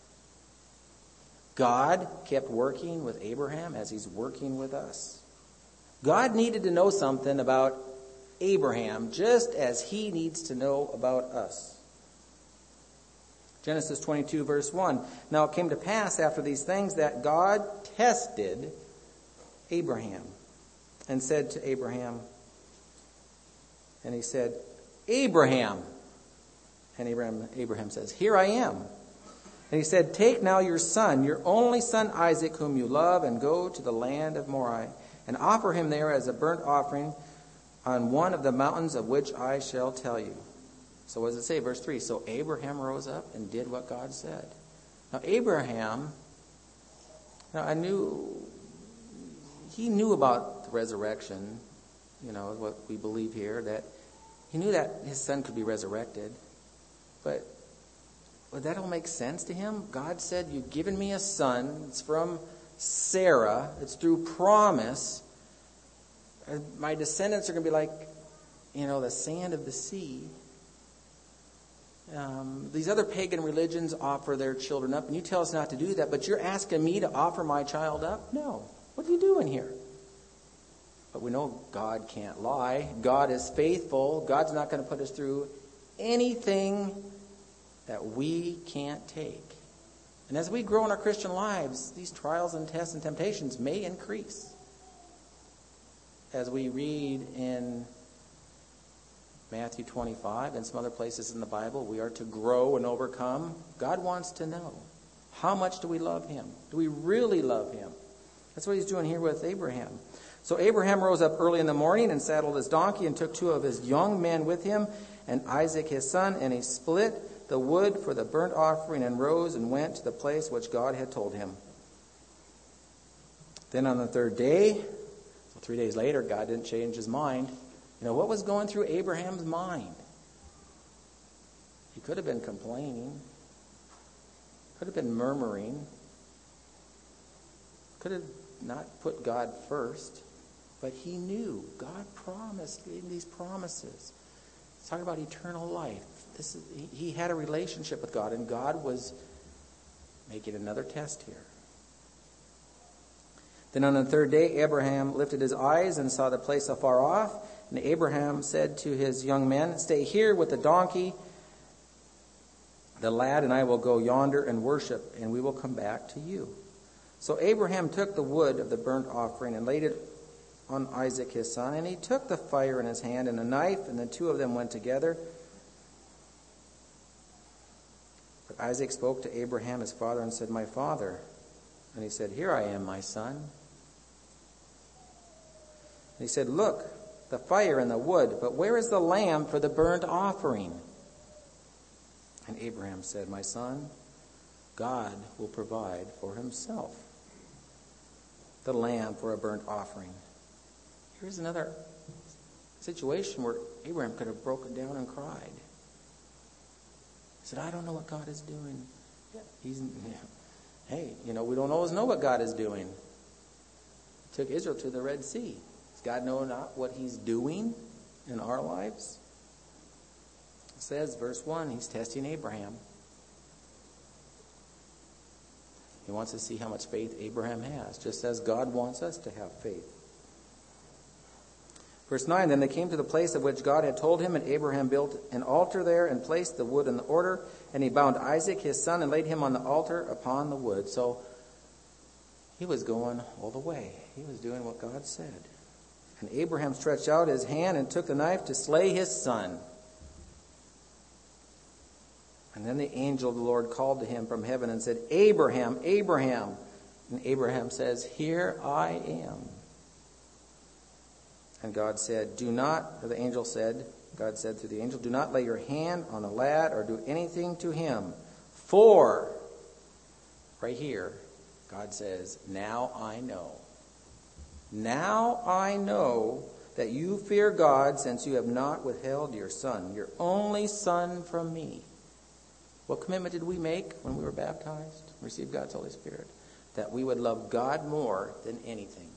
God kept working with Abraham as he's working with us. God needed to know something about Abraham just as he needs to know about us. Genesis 22, verse 1. Now it came to pass after these things that God tested Abraham and said to Abraham, and he said, Abraham. And Abraham says, here I am. And he said, take now your son, your only son Isaac, whom you love, and go to the land of Moriah, and offer him there as a burnt offering on one of the mountains of which I shall tell you. So what does it say? Verse 3, so Abraham rose up and did what God said. Now Abraham, he knew about the resurrection, what we believe here, that he knew that his son could be resurrected. But would that all make sense to him? God said, you've given me a son. It's from Sarah. It's through promise. My descendants are going to be like, the sand of the sea. These other pagan religions offer their children up, and you tell us not to do that, but you're asking me to offer my child up? No. What are you doing here? But we know God can't lie. God is faithful. God's not going to put us through anything that we can't take. And as we grow in our Christian lives, these trials and tests and temptations may increase. As we read in Matthew 25 and some other places in the Bible, we are to grow and overcome. God wants to know, how much do we love him? Do we really love him? That's what he's doing here with Abraham. So Abraham rose up early in the morning and saddled his donkey and took 2 of his young men with him and Isaac his son, and he split the wood for the burnt offering and rose and went to the place which God had told him. Then on the 3rd day, so 3 days later, God didn't change his mind. What was going through Abraham's mind? He could have been complaining. Could have been murmuring. Could have not put God first. But he knew. God promised, gave him these promises. He's talking about eternal life. He had a relationship with God, and God was making another test here. Then on the 3rd day, Abraham lifted his eyes and saw the place afar off. And Abraham said to his young men, stay here with the donkey. The lad and I will go yonder and worship, and we will come back to you. So Abraham took the wood of the burnt offering and laid it on Isaac his son. And he took the fire in his hand and a knife, and the 2 of them went together. But Isaac spoke to Abraham his father and said, my father. And he said, here I am, my son. And he said, look, the fire and the wood, but where is the lamb for the burnt offering?" And Abraham said, "My son, God will provide for himself the lamb for a burnt offering." Here's another situation where Abraham could have broken down and cried. He said, "I don't know what God is doing." Hey, we don't always know what God is doing. He took Israel to the Red Sea. Does God know not what he's doing in our lives? It says, verse 1, he's testing Abraham. He wants to see how much faith Abraham has, just as God wants us to have faith. Verse 9, then they came to the place of which God had told him, and Abraham built an altar there and placed the wood in the order, and he bound Isaac his son and laid him on the altar upon the wood. So he was going all the way. He was doing what God said. And Abraham stretched out his hand and took the knife to slay his son. And then the angel of the Lord called to him from heaven and said, "Abraham, Abraham." And Abraham says, "Here I am." And God said, God said to the angel, "Do not lay your hand on the lad or do anything to him. For," right here, God says, "Now I know. Now I know that you fear God, since you have not withheld your son, your only son, from me." What commitment did we make when we were baptized, received God's Holy Spirit? That we would love God more than anything.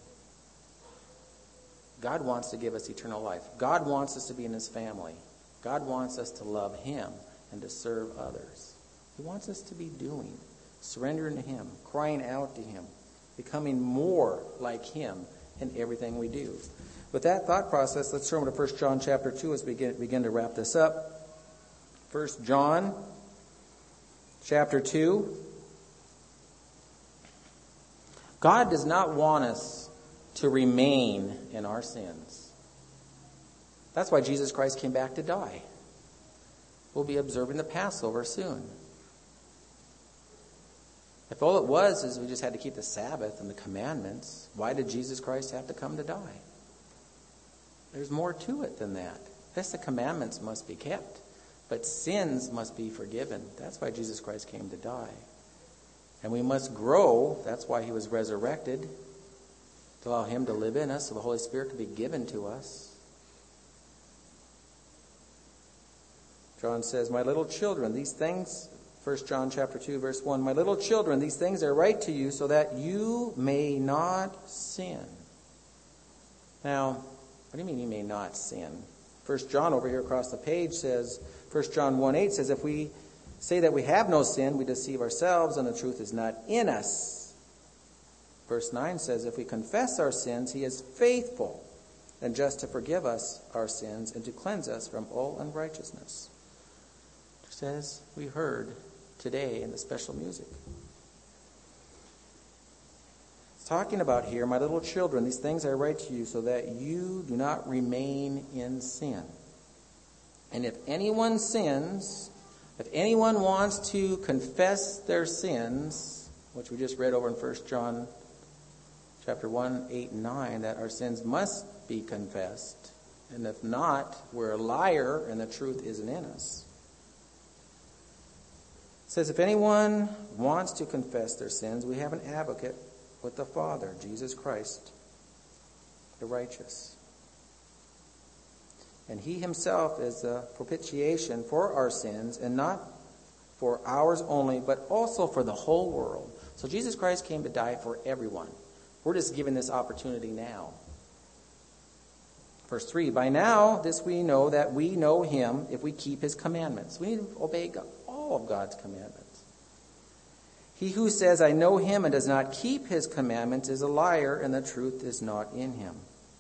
God wants to give us eternal life. God wants us to be in his family. God wants us to love him and to serve others. He wants us to be doing, surrendering to him, crying out to him, becoming more like him in everything we do. With that thought process, let's turn to 1 John chapter 2 as we begin to wrap this up. 1 John chapter 2. God does not want us to remain in our sins. That's why Jesus Christ came back to die. We'll be observing the Passover soon. If all it was is we just had to keep the Sabbath and the commandments, why did Jesus Christ have to come to die? There's more to it than that. Yes, the commandments must be kept, but sins must be forgiven. That's why Jesus Christ came to die. And we must grow. That's why he was resurrected, to allow him to live in us, so the Holy Spirit could be given to us. John says, "My little children, these things," 1 John chapter 2, verse 1, "My little children, these things I write to you so that you may not sin." Now, what do you mean you may not sin? 1 John over here across the page says, 1 John 1:8 says, "If we say that we have no sin, we deceive ourselves and the truth is not in us." Verse 9 says, "If we confess our sins, he is faithful and just to forgive us our sins and to cleanse us from all unrighteousness." Just as we heard today in the special music. It's talking about here, "My little children, these things I write to you so that you do not remain in sin. And if anyone sins, if anyone wants to confess their sins," which we just read over in 1 John chapter 1, 8, and 9, that our sins must be confessed. And if not, we're a liar and the truth isn't in us. It says, if anyone wants to confess their sins, we have an advocate with the Father, Jesus Christ, the righteous. And he himself is the propitiation for our sins, and not for ours only, but also for the whole world. So Jesus Christ came to die for everyone. We're just given this opportunity now. Verse 3, "By now this we know that we know him if we keep his commandments." We need to obey all of God's commandments. "He who says, 'I know him,' and does not keep his commandments is a liar, and the truth is not in him."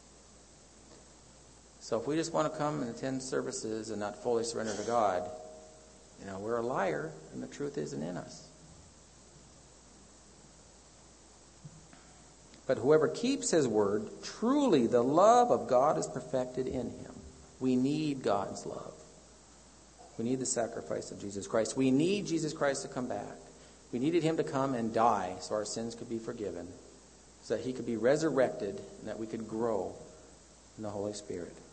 So if we just want to come and attend services and not fully surrender to God, we're a liar and the truth isn't in us. "But whoever keeps his word, truly the love of God is perfected in him." We need God's love. We need the sacrifice of Jesus Christ. We need Jesus Christ to come back. We needed him to come and die so our sins could be forgiven, so that he could be resurrected and that we could grow in the Holy Spirit.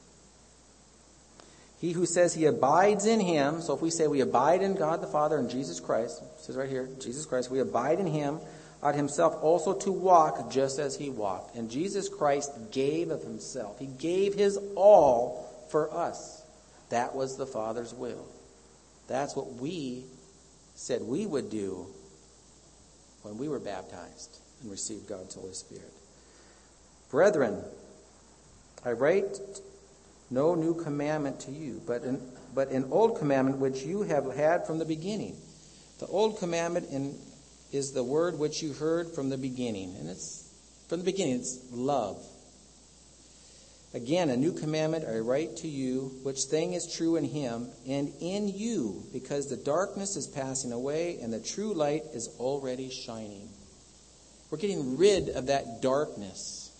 He who says he abides in him, so if we say we abide in God the Father and Jesus Christ, it says right here, Jesus Christ, we abide in him, ought himself also to walk just as he walked. And Jesus Christ gave of himself. He gave his all for us. That was the Father's will. That's what we said we would do when we were baptized and received God's Holy Spirit. Brethren, I write no new commandment to you, but an old commandment which you have had from the beginning. The old commandment is the word which you heard from the beginning. And it's from the beginning, it's love. Again, a new commandment I write to you, which thing is true in him and in you, because the darkness is passing away and the true light is already shining. We're getting rid of that darkness.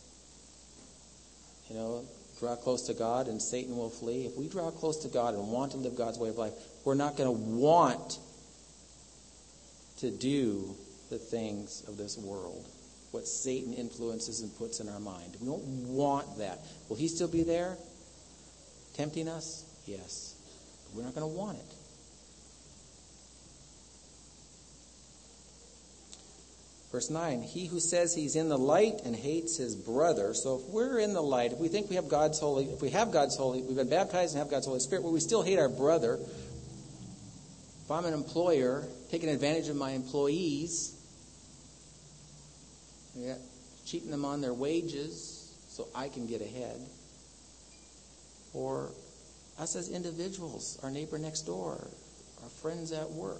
Draw close to God and Satan will flee. If we draw close to God and want to live God's way of life, we're not going to want to do the things of this world, what Satan influences and puts in our mind. We don't want that. Will he still be there, tempting us? Yes. But we're not going to want it. Verse 9, he who says he's in the light and hates his brother. So if we're in the light, if we think we have God's Holy, we've been baptized and have God's Holy Spirit, but we still hate our brother. If I'm an employer, taking advantage of my employees, cheating them on their wages so I can get ahead. Or us as individuals, our neighbor next door, our friends at work.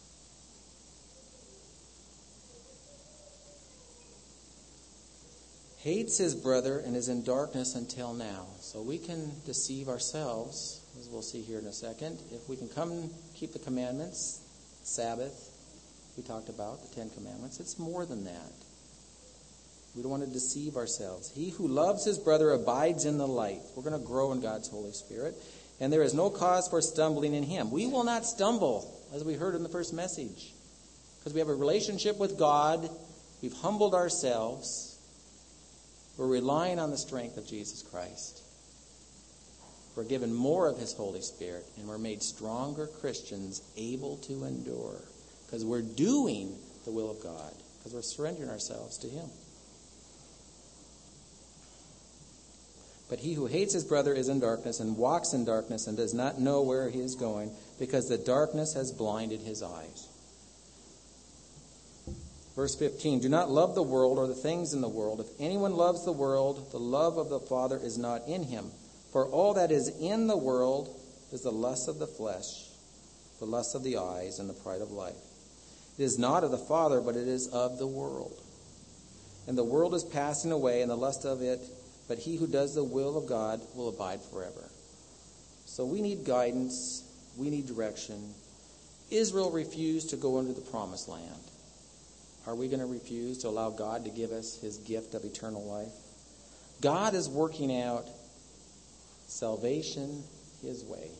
Hates his brother and is in darkness until now. So we can deceive ourselves, as we'll see here in a second. If we can come and keep the commandments, Sabbath, we talked about, the 10 Commandments, it's more than that. We don't want to deceive ourselves. He who loves his brother abides in the light. We're going to grow in God's Holy Spirit. And there is no cause for stumbling in him. We will not stumble, as we heard in the first message. Because we have a relationship with God. We've humbled ourselves. We're relying on the strength of Jesus Christ. We're given more of his Holy Spirit, and we're made stronger Christians, able to endure. Because we're doing the will of God. Because we're surrendering ourselves to him. But he who hates his brother is in darkness and walks in darkness and does not know where he is going, because the darkness has blinded his eyes. Verse 15, do not love the world or the things in the world. If anyone loves the world, the love of the Father is not in him. For all that is in the world is the lust of the flesh, the lust of the eyes, and the pride of life. It is not of the Father, but it is of the world. And the world is passing away, and the lust of it, but he who does the will of God will abide forever. So we need guidance. We need direction. Israel refused to go into the promised land. Are we going to refuse to allow God to give us his gift of eternal life? God is working out salvation his way.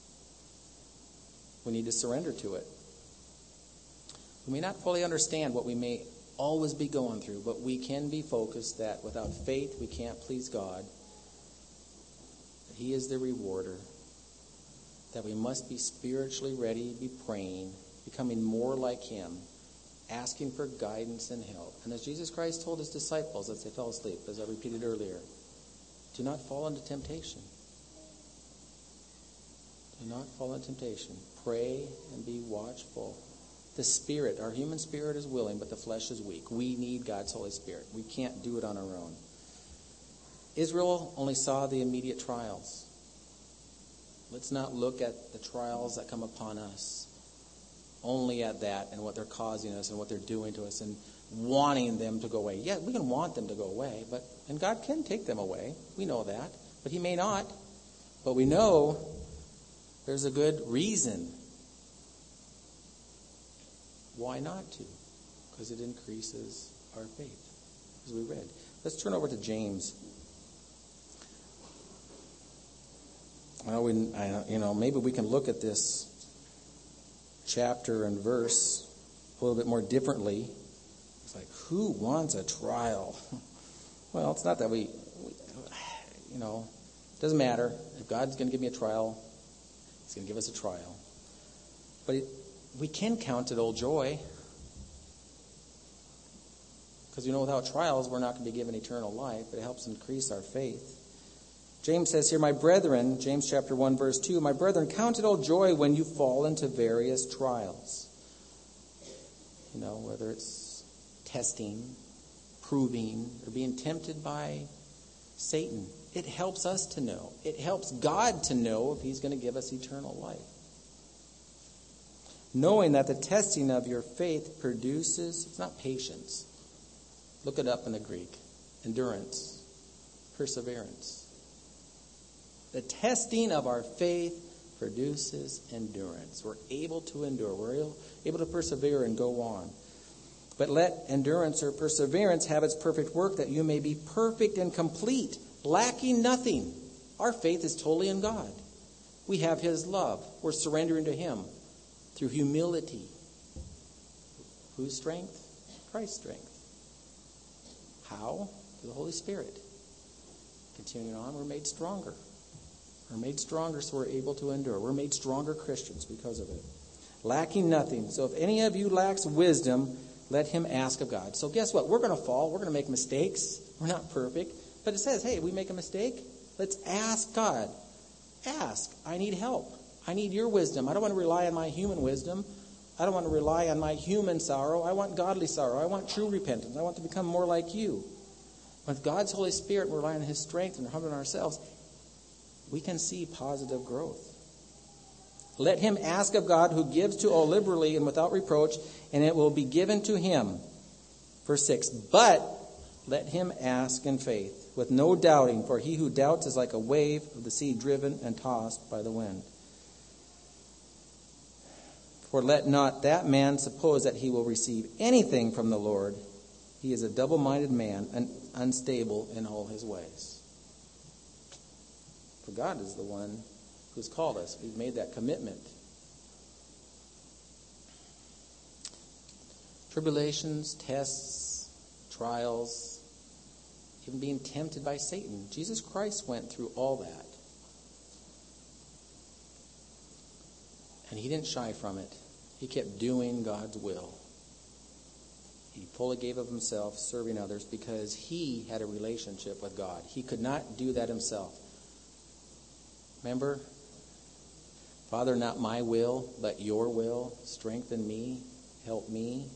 We need to surrender to it. We may not fully understand what we may always be going through, but we can be focused that without faith we can't please God, that he is the rewarder, that we must be spiritually ready, be praying, becoming more like him, asking for guidance and help. And as Jesus Christ told his disciples as they fell asleep, as I repeated earlier, do not fall into temptation. Do not fall into temptation. Pray and be watchful. The spirit, our human spirit is willing, but the flesh is weak. We need God's Holy Spirit. We can't do it on our own. Israel only saw the immediate trials. Let's not look at the trials that come upon us. Only at that and what they're causing us and what they're doing to us and wanting them to go away. Yeah, we can want them to go away, and God can take them away. We know that. But he may not. But we know there's a good reason why not to. Because it increases our faith, as we read. Let's turn over to James. Maybe we can look at this chapter and verse a little bit more differently. It's like, who wants a trial? Well, it's not that we Doesn't matter. If God's going to give me a trial, He's going to give us a trial. But we can count it all joy. Because without trials, we're not going to be given eternal life. It helps increase our faith. James says here, my brethren, James chapter 1, verse 2, my brethren, count it all joy when you fall into various trials. Whether it's testing, proving, or being tempted by Satan. It helps us to know. It helps God to know if He's going to give us eternal life. Knowing that the testing of your faith produces, it's not patience. Look it up in the Greek. Endurance. Perseverance. The testing of our faith produces endurance. We're able to endure. We're able to persevere and go on. But let endurance or perseverance have its perfect work, that you may be perfect and complete, lacking nothing. Our faith is totally in God. We have His love. We're surrendering to Him through humility. Whose strength? Christ's strength. How? Through the Holy Spirit. Continuing on, we're made stronger. We're made stronger so we're able to endure. We're made stronger Christians because of it. Lacking nothing. So if any of you lacks wisdom, let him ask of God. So guess what? We're going to fall. We're going to make mistakes. We're not perfect. But it says, hey, we make a mistake. Let's ask God. Ask. I need help. I need your wisdom. I don't want to rely on my human wisdom. I don't want to rely on my human sorrow. I want godly sorrow. I want true repentance. I want to become more like you. With God's Holy Spirit, we're relying on His strength and humbling ourselves. We can see positive growth. Let him ask of God, who gives to all liberally and without reproach, and it will be given to him. Verse 6, but let him ask in faith, with no doubting, for he who doubts is like a wave of the sea driven and tossed by the wind. For let not that man suppose that he will receive anything from the Lord. He is a double-minded man and unstable in all his ways. For God is the one who's called us. We've made that commitment. Tribulations, tests, trials, even being tempted by Satan. Jesus Christ went through all that. And He didn't shy from it. He kept doing God's will. He fully gave of Himself, serving others, because He had a relationship with God. He could not do that Himself. Remember? Father, not my will, but your will. Strengthen me. Help me.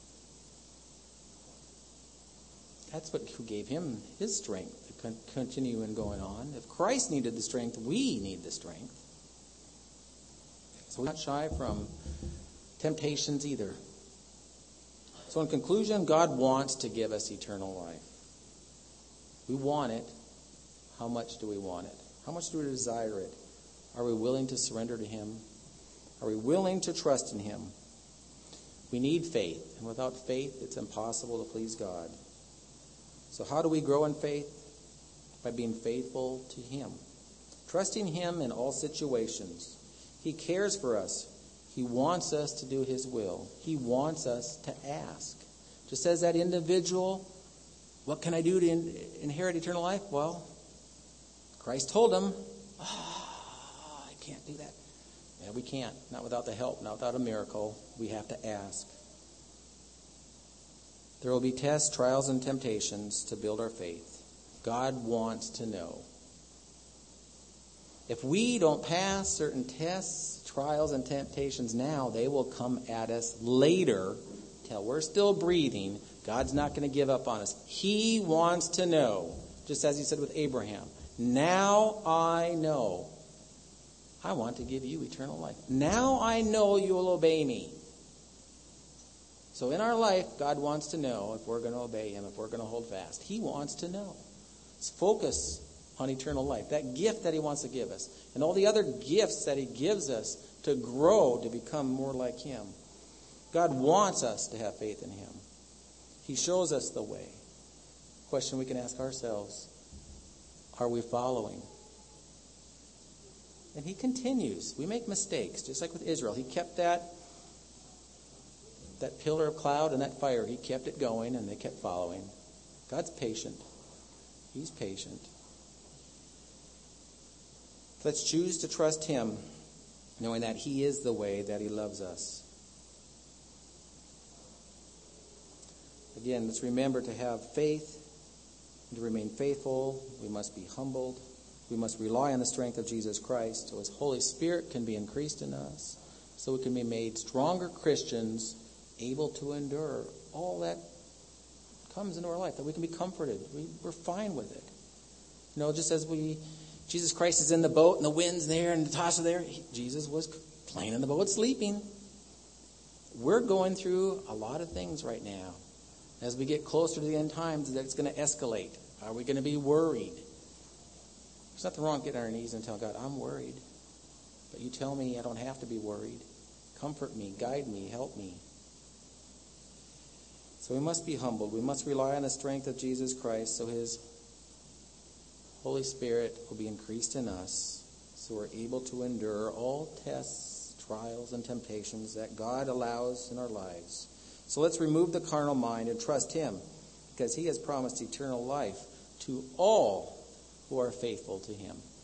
That's who gave Him His strength to continue and going on. If Christ needed the strength, we need the strength. So we're not shy from temptations either. So in conclusion, God wants to give us eternal life. We want it. How much do we want it? How much do we desire it? Are we willing to surrender to Him? Are we willing to trust in Him? We need faith. And without faith, it's impossible to please God. So how do we grow in faith? By being faithful to Him. Trusting Him in all situations. He cares for us. He wants us to do His will. He wants us to ask. Just as that individual, what can I do to inherit eternal life? Well, Christ told him, I can't do that. Yeah, we can't. Not without the help, not without a miracle. We have to ask. There will be tests, trials, and temptations to build our faith. God wants to know. If we don't pass certain tests, trials, and temptations now, they will come at us later till we're still breathing. God's not going to give up on us. He wants to know, just as He said with Abraham, now I know. I want to give you eternal life. Now I know you will obey me. So in our life, God wants to know if we're going to obey Him, if we're going to hold fast. He wants to know. Let's focus on eternal life, that gift that He wants to give us, and all the other gifts that He gives us to grow, to become more like Him. God wants us to have faith in Him. He shows us the way. Question we can ask ourselves, are we following? And He continues. We make mistakes, just like with Israel. He kept that pillar of cloud and that fire. He kept it going, and they kept following. God's patient. He's patient. Let's choose to trust Him, knowing that He is the way, that He loves us. Again, let's remember to have faith and to remain faithful. We must be humbled. We must rely on the strength of Jesus Christ so His Holy Spirit can be increased in us, so we can be made stronger Christians, able to endure all that comes into our life, that we can be comforted. We're fine with it. Just as Jesus Christ is in the boat and the wind's there and the toss are there, Jesus was playing in the boat, sleeping. We're going through a lot of things right now. As we get closer to the end times, that's going to escalate. Are we going to be worried? There's nothing wrong with getting on our knees and telling God, I'm worried. But you tell me I don't have to be worried. Comfort me, guide me, help me. So we must be humbled. We must rely on the strength of Jesus Christ so His Holy Spirit will be increased in us, so we're able to endure all tests, trials, and temptations that God allows in our lives. So let's remove the carnal mind and trust Him, because He has promised eternal life to all who are faithful to Him.